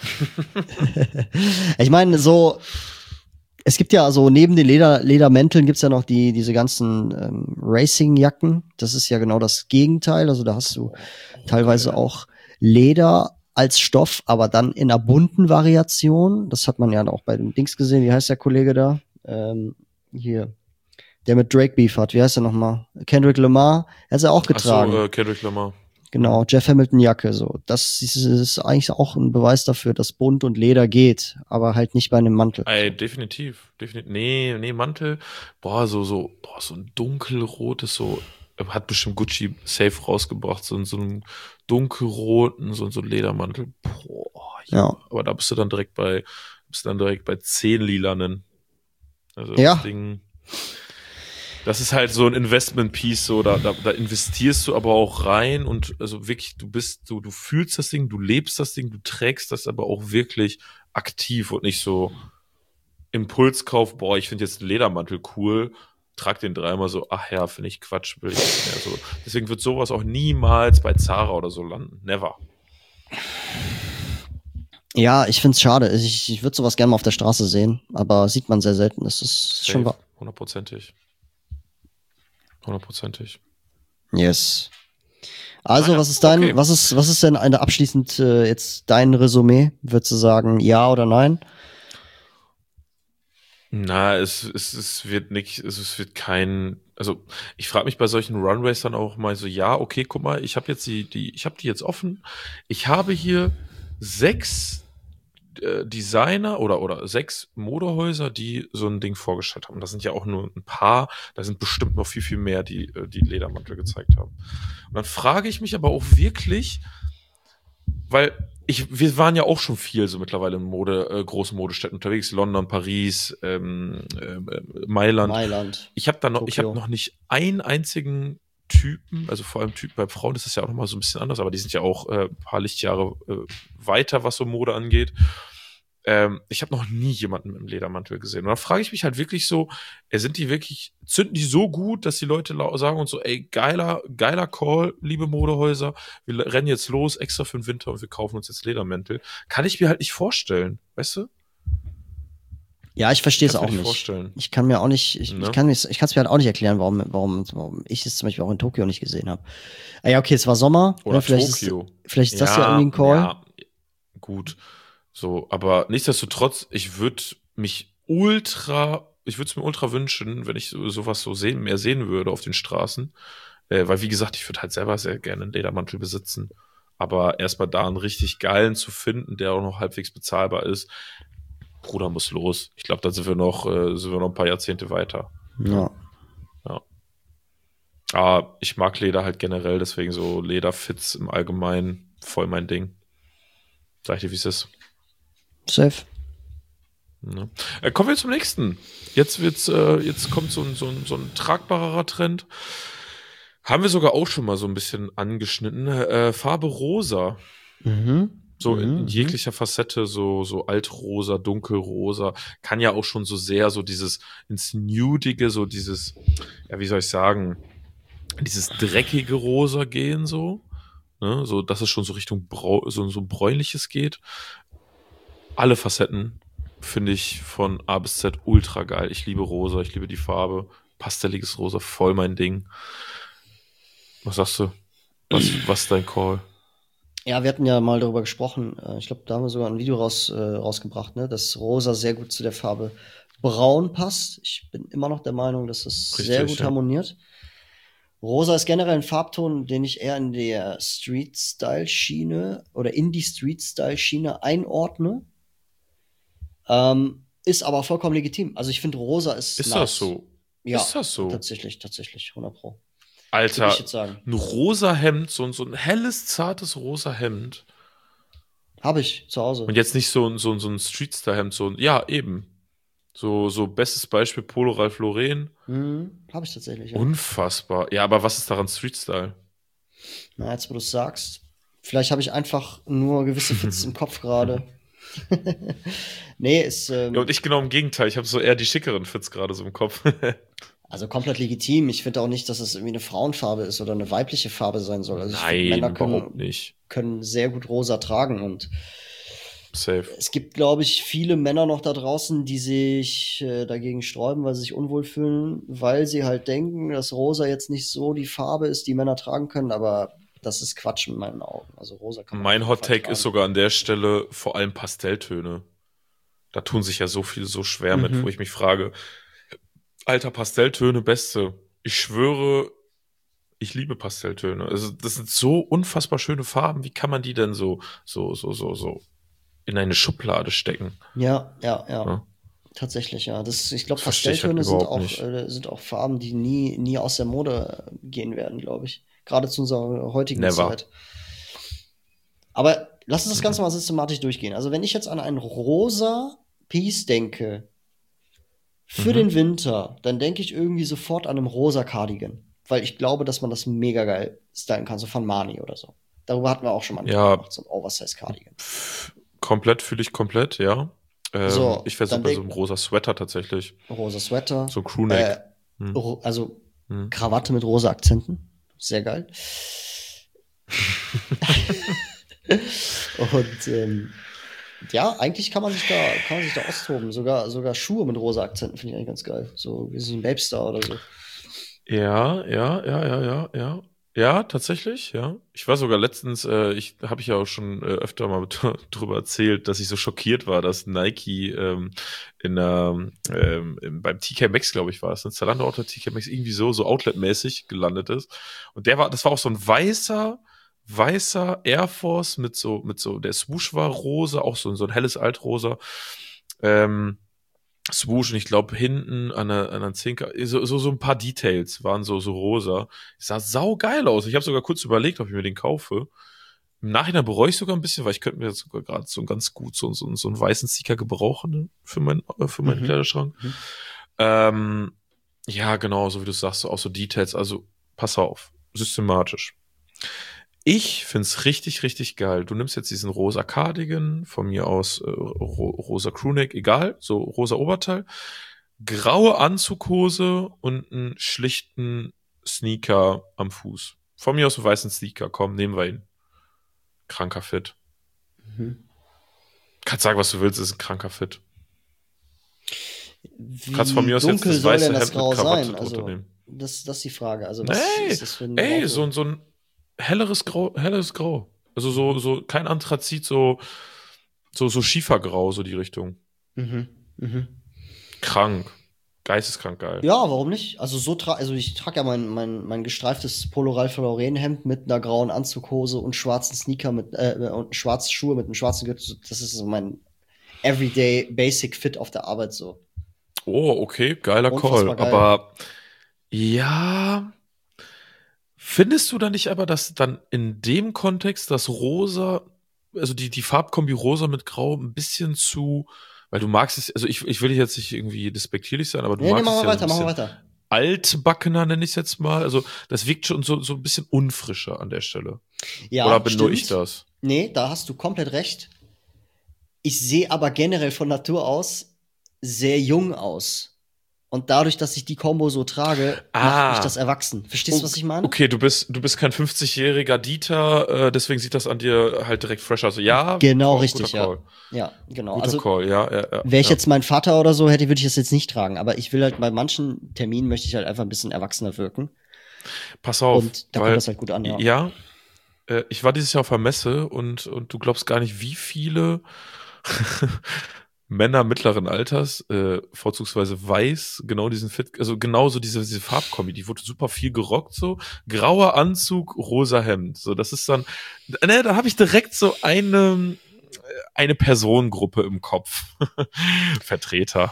S1: Ich meine, so, es gibt ja so neben den Ledermänteln gibt's ja noch diese ganzen Racing-Jacken. Das ist ja genau das Gegenteil. Also da hast du teilweise auch Leder als Stoff, aber dann in einer bunten Variation. Das hat man ja auch bei den Dings gesehen. Wie heißt der Kollege da? Hier, der mit Drake Beef hat. Wie heißt er nochmal? Kendrick Lamar. Er hat ja auch getragen.
S2: Ach so, Kendrick Lamar.
S1: Genau, Jeff Hamilton Jacke, so. Das ist eigentlich auch ein Beweis dafür, dass Bunt und Leder geht, aber halt nicht bei einem Mantel.
S2: Ey, definitiv. Nee, Mantel. Boah, so ein dunkelrotes, so, hat bestimmt Gucci safe rausgebracht, so einen dunkelroten, so ein Ledermantel. Boah, ja. Aber da bist du dann direkt bei 10 lilanen. Also das Ding. Das ist halt so ein Investment-Piece, so, da investierst du aber auch rein und also wirklich, du fühlst das Ding, du lebst das Ding, du trägst das aber auch wirklich aktiv und nicht so Impulskauf, boah, ich finde jetzt einen Ledermantel cool, trag den dreimal so, ach ja, finde ich Quatsch, will ich nicht mehr so. Deswegen wird sowas auch niemals bei Zara oder so landen. Never.
S1: Ja, ich find's schade. Ich würde sowas gerne mal auf der Straße sehen, aber sieht man sehr selten. Das ist safe, schon wahr.
S2: 100%.
S1: Yes. Also, was ist was ist denn abschließend jetzt dein Resümee? Würdest du sagen, ja oder nein?
S2: Na, es wird nicht, es wird kein, also ich frage mich bei solchen Runways dann auch mal so, ja, okay, guck mal, ich habe jetzt die jetzt offen. Ich habe hier 6 Designer oder 6 Modehäuser, die so ein Ding vorgestellt haben. Das sind ja auch nur ein paar, da sind bestimmt noch viel, viel mehr, die Ledermantel gezeigt haben. Und dann frage ich mich aber auch wirklich, weil wir waren ja auch schon viel so mittlerweile in großen Modestädten unterwegs, London, Paris, Mailand. Ich habe noch nicht einen einzigen Typen, also vor allem Typen bei Frauen, das ist ja auch nochmal so ein bisschen anders, aber die sind ja auch ein paar Lichtjahre weiter, was so Mode angeht. Ich habe noch nie jemanden mit einem Ledermantel gesehen. Und da frage ich mich halt wirklich so, zünden die so gut, dass die Leute sagen uns so, ey, geiler Call, liebe Modehäuser, wir rennen jetzt los, extra für den Winter und wir kaufen uns jetzt Ledermäntel. Kann ich mir halt nicht vorstellen, weißt du?
S1: Ja, ich verstehe es auch nicht.
S2: Vorstellen.
S1: Ich kann mir auch nicht, ich kann es mir halt auch nicht erklären, warum ich es zum Beispiel auch in Tokio nicht gesehen habe. Ja, okay, es war Sommer.
S2: Oder
S1: vielleicht
S2: Tokio.
S1: Vielleicht ist das ja irgendwie ein Call.
S2: Ja, gut. So, aber nichtsdestotrotz, ich würde es mir ultra wünschen, wenn ich sowas mehr sehen würde auf den Straßen. Weil, wie gesagt, ich würde halt selber sehr gerne einen Ledermantel besitzen. Aber erstmal da einen richtig geilen zu finden, der auch noch halbwegs bezahlbar ist, Bruder, muss los. Ich glaube, da sind wir noch ein paar Jahrzehnte weiter.
S1: Ja.
S2: Aber ich mag Leder halt generell, deswegen so Lederfits im Allgemeinen voll mein Ding. Sag ich dir, wie es ist.
S1: Safe.
S2: Ne? Kommen wir zum nächsten. Jetzt kommt so ein tragbarer Trend. Haben wir sogar auch schon mal so ein bisschen angeschnitten. Farbe rosa. So in jeglicher Facette, so altrosa, dunkelrosa. Kann ja auch schon so sehr so dieses ins Nudige, so dieses, ja, wie soll ich sagen, dieses dreckige Rosa gehen so. Ne? So, dass es schon so Richtung so bräunliches geht. Alle Facetten finde ich von A bis Z ultra geil. Ich liebe Rosa, ich liebe die Farbe. Pastelliges Rosa, voll mein Ding. Was sagst du? Was ist dein Call?
S1: Ja, wir hatten ja mal darüber gesprochen. Ich glaube, da haben wir sogar ein Video rausgebracht, ne, dass Rosa sehr gut zu der Farbe Braun passt. Ich bin immer noch der Meinung, dass es sehr gut harmoniert. Rosa ist generell ein Farbton, den ich eher in der Street-Style-Schiene oder in die Street-Style-Schiene einordne. Ist aber vollkommen legitim. Also ich finde, Rosa ist nice.
S2: Das so?
S1: Ja,
S2: ist das so?
S1: Tatsächlich, 100%.
S2: Alter, ein rosa Hemd, so ein helles, zartes rosa Hemd.
S1: Habe ich zu Hause.
S2: Und jetzt nicht so ein Street-Style-Hemd, ja, eben. So bestes Beispiel Polo Ralph Lauren.
S1: Habe ich tatsächlich, ja.
S2: Unfassbar. Ja, aber was ist daran Street-Style?
S1: Na, jetzt wo du es sagst. Vielleicht habe ich einfach nur gewisse Fits im Kopf gerade. Nee, ist.
S2: Ja, und ich genau im Gegenteil. Ich habe so eher die schickeren Fits gerade so im Kopf.
S1: Also komplett legitim. Ich finde auch nicht, dass es irgendwie eine Frauenfarbe ist oder eine weibliche Farbe sein soll. Also ich finde,
S2: Nein,
S1: Männer
S2: überhaupt nicht.
S1: können sehr gut rosa tragen. Und
S2: Safe.
S1: es gibt, glaube ich, viele Männer noch da draußen, die sich dagegen sträuben, weil sie sich unwohl fühlen, weil sie halt denken, dass rosa jetzt nicht so die Farbe ist, die Männer tragen können. Aber das ist Quatsch in meinen Augen. Also rosa kann man auf
S2: Mein
S1: jeden
S2: Hot
S1: Fall
S2: Take ist
S1: tragen.
S2: sogar an der Stelle vor allem Pastelltöne. Da tun sich ja so viele so schwer mit, wo
S1: Mhm.
S2: ich mich frage, alter, Pastelltöne, Beste. Ich schwöre, ich liebe Pastelltöne. Also, das sind so unfassbar schöne Farben. Wie kann man die denn so in eine Schublade stecken?
S1: Ja, ja, ja.
S2: Ja?
S1: Tatsächlich, ja. Ich glaube,
S2: Das verstehe ich halt
S1: Pastelltöne
S2: überhaupt nicht.
S1: sind auch Farben, die nie aus der Mode gehen werden, glaube ich. Gerade zu unserer heutigen
S2: Never.
S1: Zeit. Aber lass uns das Ganze
S2: Mhm.
S1: mal systematisch durchgehen. Also, wenn ich jetzt an ein rosa Piece denke für
S2: Mhm.
S1: den Winter, dann denke ich irgendwie sofort an einem rosa Cardigan. Weil ich glaube, dass man das mega geil stylen kann, so von Marni oder so. Darüber hatten wir auch schon mal ein Video
S2: Ja,
S1: gemacht, so ein Oversize Cardigan.
S2: komplett fühle ich komplett, ja.
S1: So,
S2: Ich wäre so
S1: dann
S2: bei so einem
S1: denk
S2: rosa Sweater tatsächlich.
S1: rosa Sweater,
S2: So ein
S1: äh,
S2: Crewneck. Hm.
S1: also
S2: Hm.
S1: Krawatte mit rosa Akzenten. Sehr geil. Und ja, eigentlich kann man sich da austoben. Sogar Schuhe mit rosa Akzenten finde ich eigentlich ganz geil. So wie ein Babestar oder so.
S2: Ja. Ja, tatsächlich, ja. Ich war sogar letztens, habe ich ja auch schon öfter mal drüber erzählt, dass ich so schockiert war, dass Nike beim TK Maxx, glaube ich, war es, ne? Zalando oder TK Maxx irgendwie so Outlet-mäßig gelandet ist. Und das war auch so ein weißer Air Force der Swoosh war rosa, auch so ein helles Altrosa. Swoosh und ich glaube hinten an der Zinker, so ein paar Details waren so rosa. Es sah sau geil aus. Ich habe sogar kurz überlegt, ob ich mir den kaufe. Im Nachhinein bereue ich sogar ein bisschen, weil ich könnte mir jetzt sogar gerade so ganz gut so einen weißen Sneaker gebrauchen, ne, für meinen
S1: Mhm.
S2: Kleiderschrank.
S1: Mhm.
S2: Ähm, ja, genau, so wie du sagst, so auch so Details. Also pass auf, systematisch. Ich find's richtig, richtig geil. Du nimmst jetzt diesen rosa Cardigan, von mir aus rosa Crewneck, egal, so rosa Oberteil, graue Anzughose und einen schlichten Sneaker am Fuß. Von mir aus einen weißen Sneaker, komm, nehmen wir ihn. Kranker Fit.
S1: Mhm.
S2: Kannst sagen, was du willst, ist ein kranker Fit. Du kannst von
S1: Wie
S2: mir aus jetzt
S1: dunkel
S2: das
S1: soll denn
S2: weiße
S1: das
S2: Hemd mit
S1: Grau
S2: Krawatte
S1: sein?
S2: drunter
S1: Also,
S2: nehmen.
S1: das ist die Frage. Also, was
S2: Nee,
S1: ist das für ein
S2: ey,
S1: Grau?
S2: so ein helleres Grau, helles Grau. Also
S1: Mhm.
S2: so kein Anthrazit, so Schiefergrau, so die Richtung.
S1: Mhm. Mhm.
S2: Krank. Geisteskrank geil.
S1: Ja, warum nicht? Also also ich trage ja mein gestreiftes Polo Ralph Lauren Hemd mit einer grauen Anzughose und schwarzen Sneaker und schwarze Schuhe mit einem schwarzen Gürtel. Das ist so mein Everyday Basic Fit auf der Arbeit so.
S2: Oh, okay, geiler Call.
S1: Unfassbar geil.
S2: Aber ja, findest du da nicht aber, dass dann in dem Kontext das Rosa, also die Farbkombi Rosa mit Grau ein bisschen zu, weil du magst es, also ich will jetzt nicht irgendwie despektierlich sein, aber du
S1: Nee,
S2: magst es ja so ein
S1: machen wir
S2: bisschen
S1: weiter.
S2: altbackener, nenne ich es jetzt mal. Also das wirkt schon so ein bisschen unfrischer an der Stelle. Oder
S1: Ja,
S2: bin nur ich
S1: stimmt.
S2: das?
S1: Nee, da hast du komplett recht. Ich sehe aber generell von Natur aus sehr jung aus. Und dadurch, dass ich die Combo so trage, macht mich das
S2: Ah,
S1: erwachsen. Verstehst du, was ich meine?
S2: okay, du bist kein 50-jähriger Dieter, deswegen sieht das an dir halt direkt fresh aus. Ja,
S1: Genau
S2: Guter
S1: richtig, ja.
S2: Call.
S1: Ja, genau.
S2: Guter
S1: Also,
S2: Call, ja.
S1: wäre ich jetzt mein Vater oder so, würde ich das jetzt nicht tragen. Aber ich will halt bei manchen Terminen möchte ich halt einfach ein bisschen erwachsener wirken.
S2: Pass auf,
S1: Und da kommt
S2: weil,
S1: das halt gut an, ja.
S2: ja, ich war dieses Jahr auf der Messe und du glaubst gar nicht, wie viele Männer mittleren Alters, vorzugsweise weiß, genau diesen Fit, also genauso diese Farbkombi, die wurde super viel gerockt, so. Grauer Anzug, rosa Hemd. So, das ist dann, ne, da habe ich direkt so eine Personengruppe im Kopf. Vertreter.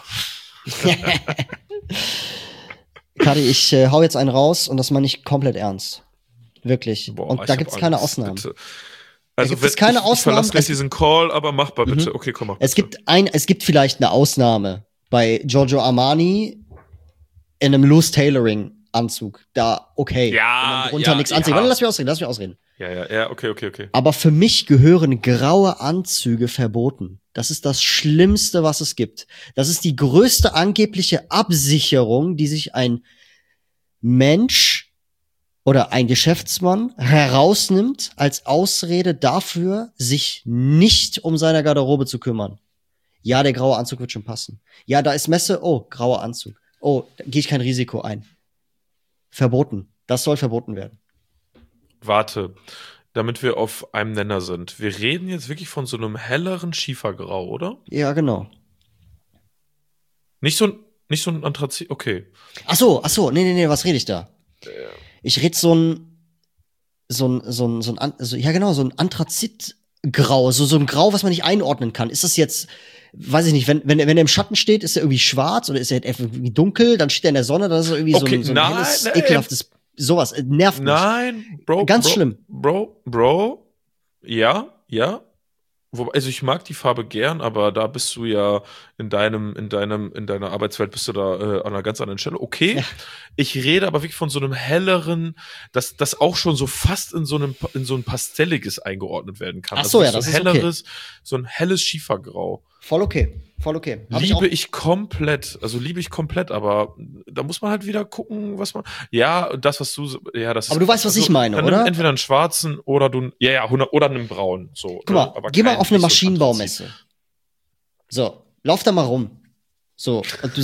S1: Kadi, ich hau jetzt einen raus und das meine ich komplett ernst. Wirklich.
S2: Boah,
S1: Und da
S2: ich hab
S1: gibt's keine
S2: Angst,
S1: Ausnahmen.
S2: bitte.
S1: Da
S2: Also
S1: gibt es keine
S2: ich verlasse
S1: Ausnahmen.
S2: gleich diesen Call, aber machbar, bitte.
S1: Mhm.
S2: Okay, komm, mach bitte.
S1: Es gibt vielleicht eine Ausnahme bei Giorgio Armani in einem Loose Tailoring Anzug. Da, okay.
S2: Ja,
S1: wenn man drunter nichts anzieht. Warte, lass mich ausreden.
S2: Ja, okay.
S1: Aber für mich gehören graue Anzüge verboten. Das ist das Schlimmste, was es gibt. Das ist die größte angebliche Absicherung, die sich ein Mensch oder ein Geschäftsmann herausnimmt als Ausrede dafür, sich nicht um seine Garderobe zu kümmern. Ja, der graue Anzug wird schon passen. Ja, da ist Messe, oh, grauer Anzug. Oh, da gehe ich kein Risiko ein. Verboten. Das soll verboten werden.
S2: Warte, damit wir auf einem Nenner sind. Wir reden jetzt wirklich von so einem helleren Schiefergrau, oder?
S1: Ja, genau.
S2: Nicht so ein Anthrazit, okay.
S1: Ach so, nee, was rede ich da? Ich rede so ein Anthrazitgrau, so ein Grau, was man nicht einordnen kann. Ist das jetzt, weiß ich nicht, wenn er im Schatten steht, ist er irgendwie schwarz oder ist er irgendwie dunkel, dann steht er in der Sonne, dann ist er irgendwie
S2: Okay,
S1: so ein helles, ekelhaftes, sowas, nervt mich.
S2: Nein, Bro.
S1: Ganz schlimm.
S2: Bro. Ja. Also ich mag die Farbe gern, aber da bist du ja in deiner Arbeitswelt bist du da an einer ganz anderen Stelle. Okay. Ja. Ich rede aber wirklich von so einem helleren, das auch schon so fast in so ein pastelliges eingeordnet werden kann.
S1: Ach so,
S2: also
S1: ja, das
S2: so
S1: ist okay.
S2: So ein helles Schiefergrau.
S1: Voll okay.
S2: Liebe ich komplett, aber da muss man halt wieder gucken, was man, das ist.
S1: Aber du weißt, was ich meine, oder?
S2: Entweder einen schwarzen oder oder einen braunen, so.
S1: Guck mal, geh mal auf eine Maschinenbaumesse. So, lauf da mal rum. So, und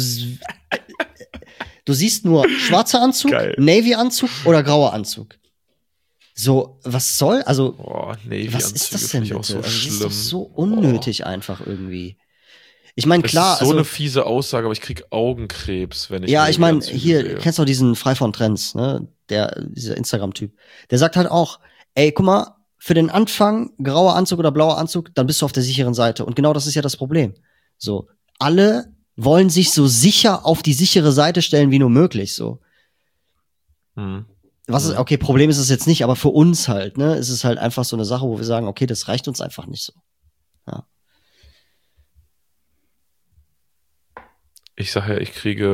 S1: du siehst nur schwarzer Anzug, Navy-Anzug oder grauer Anzug. So, was soll, also, was ist das denn bitte?
S2: Auch so
S1: also, das
S2: schlimm.
S1: ist doch so unnötig einfach irgendwie. Ich meine, klar.
S2: Das ist so eine fiese Aussage, aber ich krieg Augenkrebs, wenn ich.
S1: Ja, ich meine, hier, kennst du diesen Frei von Trends, ne? Dieser Instagram-Typ. Der sagt halt auch, ey, guck mal, für den Anfang, grauer Anzug oder blauer Anzug, dann bist du auf der sicheren Seite. Und genau das ist ja das Problem. So, alle wollen sich so sicher auf die sichere Seite stellen wie nur möglich, so. Okay, Problem ist es jetzt nicht, aber für uns halt, ne, ist es halt einfach so eine Sache, wo wir sagen, okay, das reicht uns einfach nicht so. Ja.
S2: Ich sage ja, ich krieg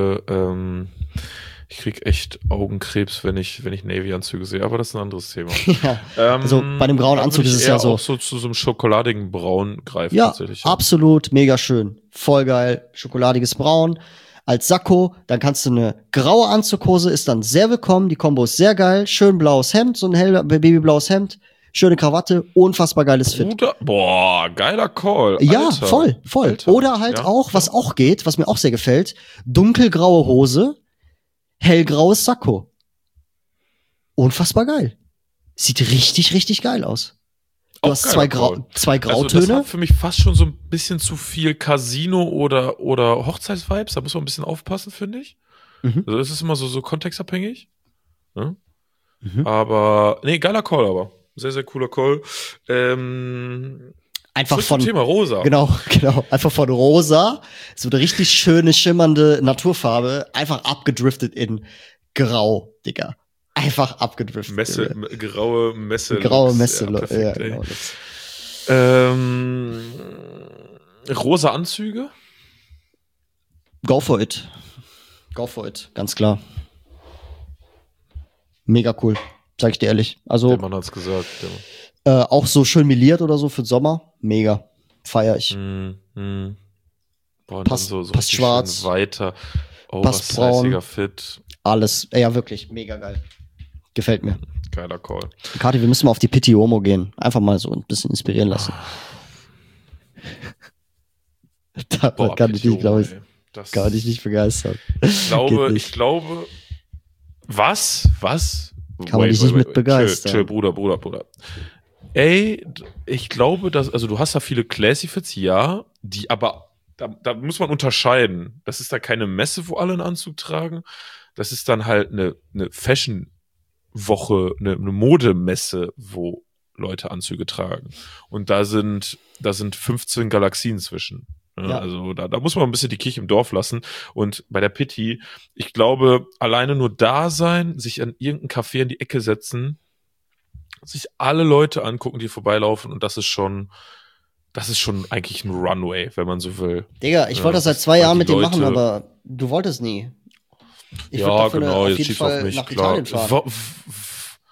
S2: echt Augenkrebs, wenn ich Navy-Anzüge sehe, aber das ist ein anderes Thema.
S1: Ja. Also bei dem grauen Anzug ist es ja so.
S2: Auch so zu so einem schokoladigen Braun greifen
S1: tatsächlich. Ja, absolut, mega schön. Voll geil. Schokoladiges Braun. Als Sakko, dann kannst du eine graue Anzughose, ist dann sehr willkommen. Die Kombo ist sehr geil. Schön blaues Hemd, so ein hell babyblaues Hemd. Schöne Krawatte, unfassbar geiles Fit.
S2: Geiler Call.
S1: Ja,
S2: Alter.
S1: voll. Alter. Oder halt auch, was auch geht, was mir auch sehr gefällt, dunkelgraue Hose, hellgraues Sakko. Unfassbar geil. Sieht richtig, richtig geil aus. Du hast zwei Grautöne.
S2: Also das hat für mich fast schon so ein bisschen zu viel Casino oder Hochzeitsvibes. Da muss man ein bisschen aufpassen, finde ich. Also das ist immer so kontextabhängig. Ja? Aber, geiler Call aber. Sehr, sehr cooler Call.
S1: Einfach von
S2: Thema Rosa.
S1: Genau. Einfach von Rosa, so eine richtig schöne, schimmernde Naturfarbe, einfach abgedriftet in Grau, Digga. Einfach abgedriftet.
S2: Graue Messe.
S1: Graue Messe, ja, perfekt,
S2: genau. Rosa Anzüge?
S1: Go for it, ganz klar. Mega cool, sag ich dir ehrlich. Also,
S2: der Mann hat's gesagt.
S1: Auch so schön meliert oder so für den Sommer. Mega. Feier ich.
S2: Boah,
S1: passt schwarz.
S2: Weiter.
S1: Passt braun.
S2: Fit.
S1: Alles. Ja, wirklich. Mega geil. Gefällt mir.
S2: Geiler Call.
S1: Kati, wir müssen mal auf die Pitti Uomo gehen. Einfach mal so ein bisschen inspirieren lassen. Da kann ich dich, glaube ich, kann ich nicht begeistern.
S2: Ich glaube, was?
S1: Kann man dich nicht mit begeistern.
S2: Chill, Bruder. Ey, ich glaube, also du hast da viele Classy-Fits, ja, die aber, da muss man unterscheiden. Das ist da keine Messe, wo alle einen Anzug tragen. Das ist dann halt eine Fashion-Woche, eine Modemesse, wo Leute Anzüge tragen. Und da sind 15 Galaxien zwischen. Ja. Also da muss man ein bisschen die Kirche im Dorf lassen. Und bei der Pitti, ich glaube, alleine nur da sein, sich an irgendein Café in die Ecke setzen, sich alle Leute angucken, die vorbeilaufen, und das ist schon eigentlich ein Runway, wenn man so will.
S1: Digga, ich wollte das seit 2 Jahren mit dir machen, aber du wolltest nie. Ich
S2: ja, genau,
S1: jetzt schießt auf mich,
S2: nach
S1: klar. Warum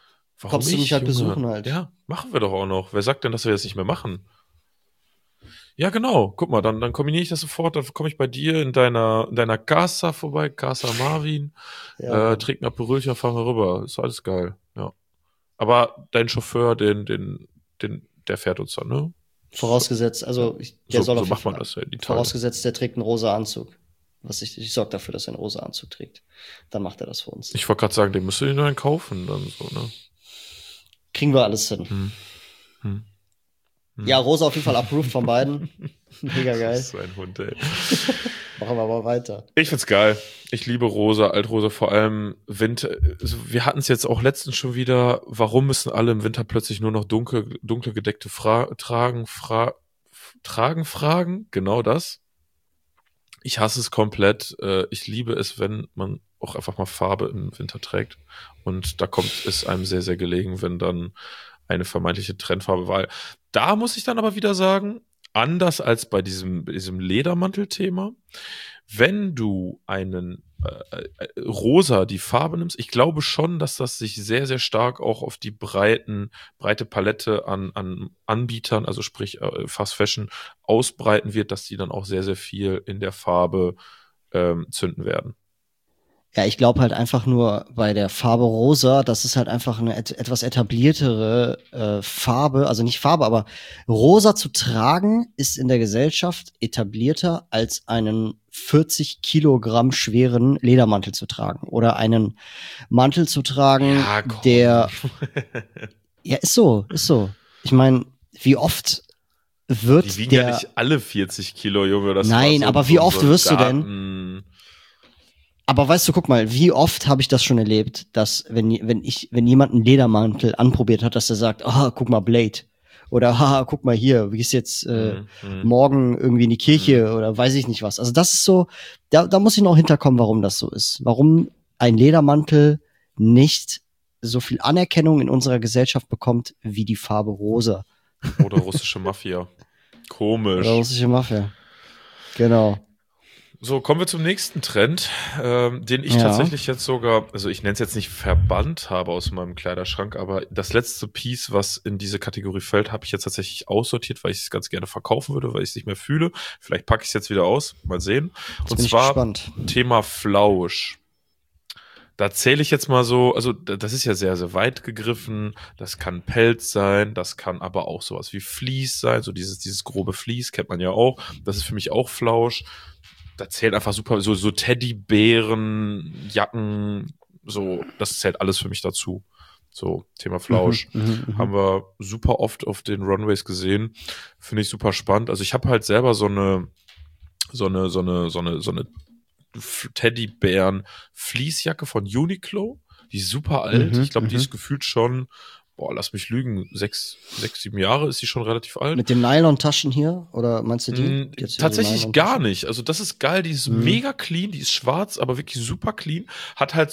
S1: kommst du mich halt
S2: Junge?
S1: besuchen halt?
S2: Ja, machen wir doch auch noch. Wer sagt denn, dass wir das nicht mehr machen? Ja, genau. Guck mal, dann kombiniere ich das sofort. Dann komme ich bei dir in deiner Casa vorbei, Casa Marvin,
S1: Ja, Mann.
S2: trinken Aperölchen, fahren wir rüber. Ist alles geil. Ja. Aber dein Chauffeur, der fährt uns dann, ne? So,
S1: Vorausgesetzt,
S2: ja.
S1: also der
S2: So,
S1: soll
S2: so
S1: auf jeden
S2: macht man
S1: Fall,
S2: das ja in Italien.
S1: vorausgesetzt, der trägt einen rosa Anzug. Ich sorge dafür, dass er einen rosa Anzug trägt. Dann macht er das für uns.
S2: Ich wollte gerade sagen, den müsst ihr dann kaufen, dann so, ne?
S1: Kriegen wir alles hin.
S2: Hm, hm,
S1: Ja,
S2: hm.
S1: rosa auf jeden Fall approved von beiden. Mega geil.
S2: Das ist so ein Hund, ey.
S1: Machen wir mal weiter.
S2: Ich find's geil. Ich liebe Rosa, Altrosa, vor allem Winter. Also wir hatten es jetzt auch letztens schon wieder. Warum müssen alle im Winter plötzlich nur noch dunkle gedeckte tragen Fragen? Genau das. Ich hasse es komplett. Ich liebe es, wenn man auch einfach mal Farbe im Winter trägt. Und da kommt es einem sehr, sehr gelegen, wenn dann eine vermeintliche Trendfarbe, weil da muss ich dann aber wieder sagen, anders als bei diesem Ledermantel-Thema, wenn du einen rosa die Farbe nimmst, ich glaube schon, dass das sich sehr, sehr stark auch auf die breite Palette an Anbietern, also sprich Fast Fashion, ausbreiten wird, dass die dann auch sehr, sehr viel in der Farbe zünden werden.
S1: Ja, ich glaube halt einfach nur bei der Farbe rosa, das ist halt einfach eine etwas etabliertere Farbe, also nicht Farbe, aber rosa zu tragen ist in der Gesellschaft etablierter als einen 40 Kilogramm schweren Ledermantel zu tragen oder einen Mantel zu tragen,
S2: Ja, komm.
S1: der, ja, ist so, ist so. Ich meine, wie oft
S2: Die
S1: wird
S2: wiegen ja
S1: der,
S2: nicht alle 40 Kilo, Junge. Das war
S1: nein,
S2: so ein,
S1: aber
S2: so
S1: wie
S2: ein
S1: oft wirst du denn
S2: Soldaten.
S1: Aber weißt du, guck mal, wie oft habe ich das schon erlebt, dass wenn jemand einen Ledermantel anprobiert hat, dass er sagt, ah, guck mal Blade oder haha, guck mal hier, wie ist jetzt
S2: Mhm, mhm,
S1: morgen irgendwie in die
S2: mhm.
S1: Kirche oder weiß ich nicht was. Also das ist so, da muss ich noch hinterkommen, warum das so ist, warum ein Ledermantel nicht so viel Anerkennung in unserer Gesellschaft bekommt wie die Farbe rosa
S2: Oder russische Mafia.
S1: oder
S2: Komisch.
S1: russische Mafia. Genau.
S2: So, kommen wir zum nächsten Trend, den ich
S1: Ja.
S2: tatsächlich jetzt sogar, also ich nenne es jetzt nicht verbannt habe aus meinem Kleiderschrank, aber das letzte Piece, was in diese Kategorie fällt, habe ich jetzt tatsächlich aussortiert, weil ich es ganz gerne verkaufen würde, weil ich es nicht mehr fühle. Vielleicht packe ich es jetzt wieder aus, mal sehen.
S1: Jetzt
S2: Und
S1: bin ich
S2: zwar
S1: gespannt.
S2: Thema Flausch. Da zähle ich jetzt mal so, also das ist ja sehr, sehr weit gegriffen. Das kann Pelz sein, das kann aber auch sowas wie Vlies sein, so dieses grobe Vlies kennt man ja auch. Das ist für mich auch Flausch. Da zählt einfach super, so Teddybären, Jacken, so, das zählt alles für mich dazu. So, Thema
S1: Mhm,
S2: Flausch.
S1: mhm, mhm.
S2: Haben wir super oft auf den Runways gesehen. Finde ich super spannend. Also ich habe halt selber so eine Teddybären-Fleecejacke von Uniqlo. Die ist super alt.
S1: Mhm,
S2: Ich glaube, die
S1: mhm.
S2: ist gefühlt schon, boah, lass mich lügen, 6, 7 Jahre ist die schon relativ alt.
S1: Mit den Nylon-Taschen hier? Oder meinst du die? Die hat hier so
S2: Tatsächlich gar
S1: Nylon-Taschen.
S2: nicht. Also das ist geil, die ist
S1: Mhm.
S2: mega clean, die ist schwarz, aber wirklich super clean. Hat halt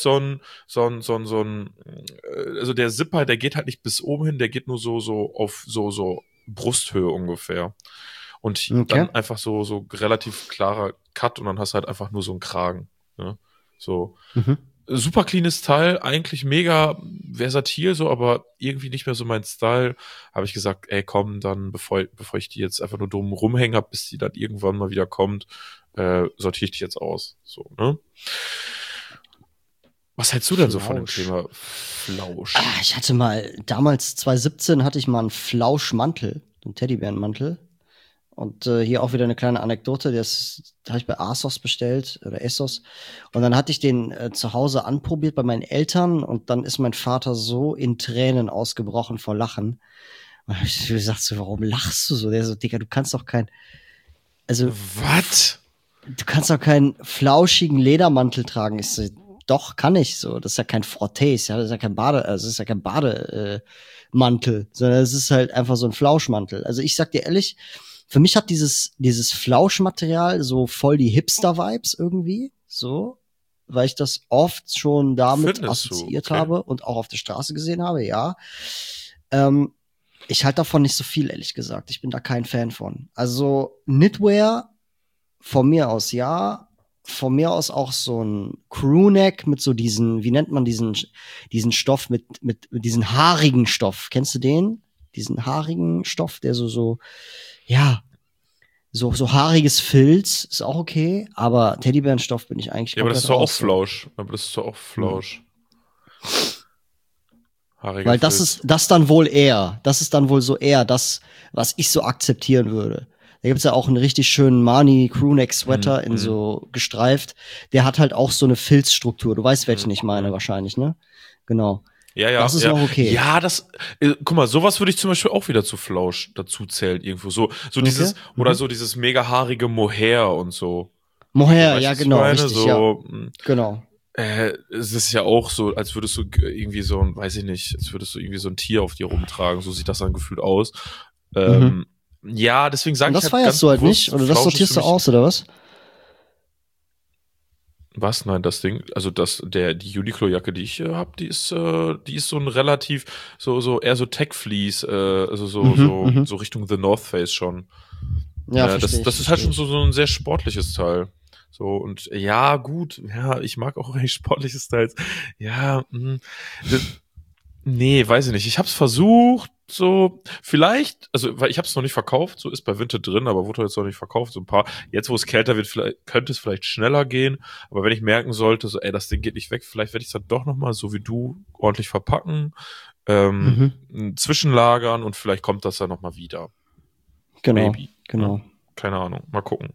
S2: also der Zipper, der geht halt nicht bis oben hin, der geht nur so auf so Brusthöhe ungefähr. Und
S1: Okay.
S2: dann einfach so relativ klarer Cut und dann hast du halt einfach nur so einen Kragen. Ne? So.
S1: Mhm.
S2: Super cleanes Teil, eigentlich mega versatil, so, aber irgendwie nicht mehr so mein Style. Habe ich gesagt, ey, komm, dann, bevor ich die jetzt einfach nur dumm rumhänge, bis die dann irgendwann mal wieder kommt, sortiere ich die jetzt aus. So, ne? Was hältst du denn so von dem
S1: Flausch.
S2: Thema Flausch?
S1: Ich hatte mal, damals 2017 hatte ich mal einen Flauschmantel, einen Teddybärenmantel. Und hier auch wieder eine kleine Anekdote, das habe ich bei ASOS bestellt oder ASOS. Und dann hatte ich den zu Hause anprobiert bei meinen Eltern und dann ist mein Vater so in Tränen ausgebrochen vor Lachen. Und hab ich gesagt, so, warum lachst du so? Der so, Digga, also
S2: Was?
S1: du kannst doch keinen flauschigen Ledermantel tragen. Ich so, doch, kann ich so. Das ist ja kein Frotté, das ist ja kein also es ist ja kein Bademantel, sondern es ist halt einfach so ein Flauschmantel. Also ich sag dir ehrlich, für mich hat dieses Flauschmaterial so voll die Hipster-Vibes irgendwie, so, weil ich das oft schon damit
S2: Findest du?
S1: assoziiert
S2: Okay.
S1: habe und auch auf der Straße gesehen habe, ja. Ähm, Ich halte davon nicht so viel, ehrlich gesagt. Ich bin da kein Fan von. Also Knitwear von mir aus ja. Von mir aus auch so ein Crewneck mit so diesen, wie nennt man diesen Stoff mit diesen haarigen Stoff. Kennst du den? Diesen haarigen Stoff, der ja, So haariges Filz ist auch okay, aber Teddybärenstoff bin ich eigentlich
S2: Ja, aber das
S1: komplett
S2: ist doch auch
S1: raus.
S2: Flausch. Aber das ist doch auch Flausch. Haariger
S1: Weil das
S2: Filz.
S1: ist das ist dann wohl so eher das, was ich so akzeptieren würde. Da gibt's ja auch einen richtig schönen Marni Crewneck Sweater in so gestreift. Der hat halt auch so eine Filzstruktur. Du weißt, welchen ich meine wahrscheinlich, ne? Genau.
S2: Ja,
S1: Das ist
S2: ja.
S1: noch okay.
S2: Ja, guck mal, sowas würde ich zum Beispiel auch wieder zu Flausch dazu zählen, irgendwo. So dieses, oder so dieses mega haarige Mohair und so.
S1: Mohair,
S2: Weißt du,
S1: ja,
S2: was ich
S1: genau,
S2: meine?
S1: richtig,
S2: So,
S1: ja. Genau.
S2: Es ist ja auch so, als würdest du irgendwie so ein, weiß ich nicht, als würdest du irgendwie so ein Tier auf dir rumtragen. So sieht das dann gefühlt aus. Ja, deswegen
S1: Und
S2: sage ich
S1: das
S2: halt
S1: feierst
S2: ganz
S1: du halt
S2: bewusst,
S1: nicht? Oder das
S2: Flausch ist
S1: sortierst
S2: für
S1: du
S2: mich.
S1: aus, oder was?
S2: Was? Nein, das Ding, also die Uniqlo-Jacke, die ich habe, die ist so ein relativ, eher so Tech-Fleece, also so Richtung The North Face schon.
S1: Ja,
S2: Das ist halt schon so ein sehr sportliches Teil. So, und ja, gut, ja, ich mag auch eigentlich sportliche Styles. Ja, nee, weiß ich nicht. Ich hab's versucht, so, vielleicht, also, weil ich hab's noch nicht verkauft, so ist bei Vinted drin, aber wurde jetzt noch nicht verkauft, so ein paar. Jetzt, wo es kälter wird, könnte es vielleicht schneller gehen, aber wenn ich merken sollte, so, ey, das Ding geht nicht weg, vielleicht werde ich es dann doch nochmal, so wie du, ordentlich verpacken, zwischenlagern und vielleicht kommt das dann nochmal wieder.
S1: Genau,
S2: Maybe.
S1: genau.
S2: Ja, keine Ahnung, mal gucken.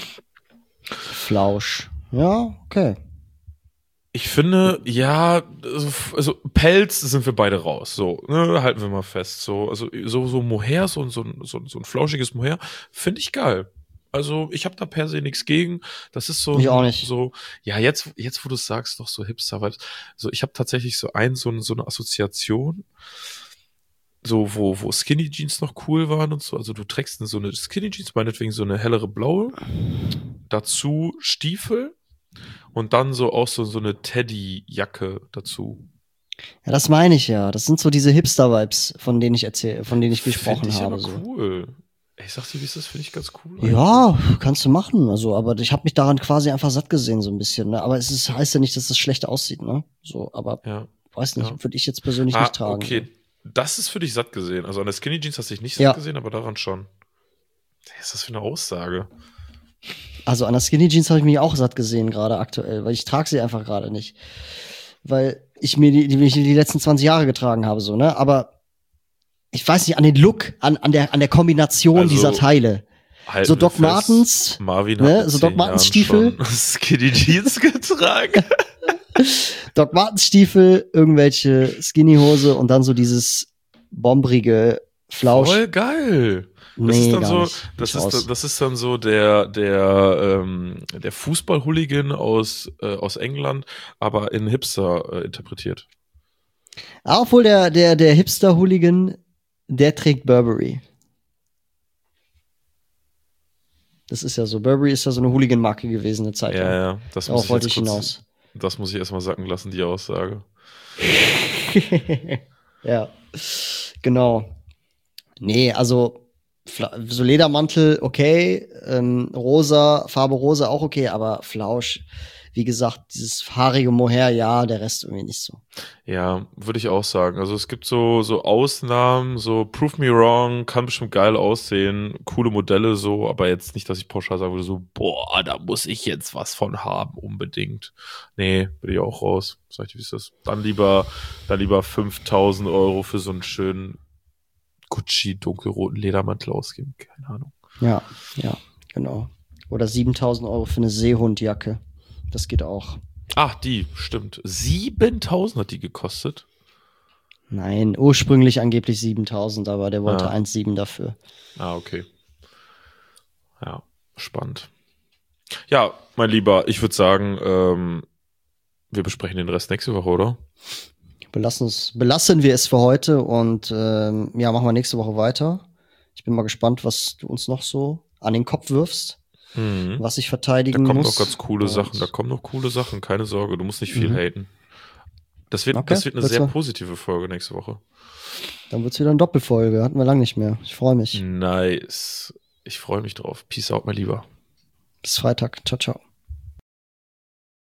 S1: Flausch. Ja, okay.
S2: Ich finde, ja, also Pelz sind wir beide raus. So, ne, halten wir mal fest. So, also so Mohair, so ein flauschiges Mohair, finde ich geil. Also ich habe da per se nichts gegen. Das ist
S1: Ich auch nicht.
S2: so, ja, jetzt wo du es sagst, doch so Hipster-Vibes. So, ich habe tatsächlich so eine Assoziation, so wo Skinny Jeans noch cool waren und so. Also du trägst so eine Skinny Jeans, meinetwegen so eine hellere blaue, dazu Stiefel. Und dann so auch so eine Teddy-Jacke dazu.
S1: Ja, das meine ich ja. Das sind so diese Hipster-Vibes, von denen ich gesprochen
S2: Find ich
S1: habe.
S2: aber
S1: So.
S2: cool. Ich sag dir, wie ist das, finde ich ganz cool.
S1: Ja, kannst du machen. Also, aber ich habe mich daran quasi einfach satt gesehen, so ein bisschen. Ne? Aber heißt ja nicht, dass das schlecht aussieht, ne? So, aber
S2: Ja.
S1: weiß nicht,
S2: Ja.
S1: würde ich jetzt persönlich nicht tragen.
S2: Okay.
S1: So.
S2: Das ist für dich satt gesehen. Also an der Skinny Jeans hast du dich nicht satt gesehen, aber daran schon. Was ist das für eine Aussage?
S1: Also an der Skinny Jeans habe ich mich auch satt gesehen, gerade aktuell, weil ich trage sie einfach gerade nicht. Weil ich mir die letzten 20 Jahre getragen habe, so, ne? Aber ich weiß nicht, an den Look, an der Kombination dieser Teile. So Doc Martens,
S2: Marvin
S1: ne? So Doc Martens Stiefel.
S2: Skinny Jeans getragen.
S1: Doc Martens Stiefel, irgendwelche Skinny Hose und dann so dieses bombrige Flausch.
S2: Voll geil. Das ist dann so, das ist dann so der Fußball-Hooligan aus England, aber in Hipster interpretiert.
S1: Obwohl der Hipster-Hooligan, der trägt Burberry. Das ist ja so. Burberry ist ja so eine Hooligan-Marke gewesen eine Zeit lang.
S2: Ja, das
S1: Darauf wollte ich hinaus.
S2: Das muss ich erstmal sacken lassen, die Aussage.
S1: Ja, genau. Nee, also so Ledermantel, okay, Farbe rosa auch okay, aber Flausch, wie gesagt, dieses haarige Mohair, ja, der Rest irgendwie nicht so.
S2: Ja, würde ich auch sagen. Also es gibt so Ausnahmen, so Prove Me Wrong, kann bestimmt geil aussehen, coole Modelle so, aber jetzt nicht, dass ich pauschal sagen würde, so, boah, da muss ich jetzt was von haben, unbedingt. Nee, bin ich auch raus. Sag ich dir, wie ist das? Dann lieber 5.000 Euro für so einen schönen Gucci dunkelroten Ledermantel ausgeben. Keine Ahnung.
S1: Ja, genau. Oder 7.000 Euro für eine Seehundjacke. Das geht auch.
S2: Ach, die, stimmt. 7.000 hat die gekostet?
S1: Nein, ursprünglich angeblich 7.000, aber der wollte 1,7 dafür.
S2: Ah, okay. Ja, spannend. Ja, mein Lieber, ich würde sagen, wir besprechen den Rest nächste Woche, oder?
S1: Belassen wir es für heute und machen wir nächste Woche weiter. Ich bin mal gespannt, was du uns noch so an den Kopf wirfst, was ich verteidigen muss.
S2: Da kommen noch ganz coole Sachen, keine Sorge, du musst nicht viel haten. Das wird eine sehr positive Folge nächste Woche.
S1: Dann wird's wieder eine Doppelfolge, hatten wir lange nicht mehr. Ich freue mich.
S2: Nice. Ich freue mich drauf. Peace out, mein Lieber.
S1: Bis Freitag. Ciao, ciao.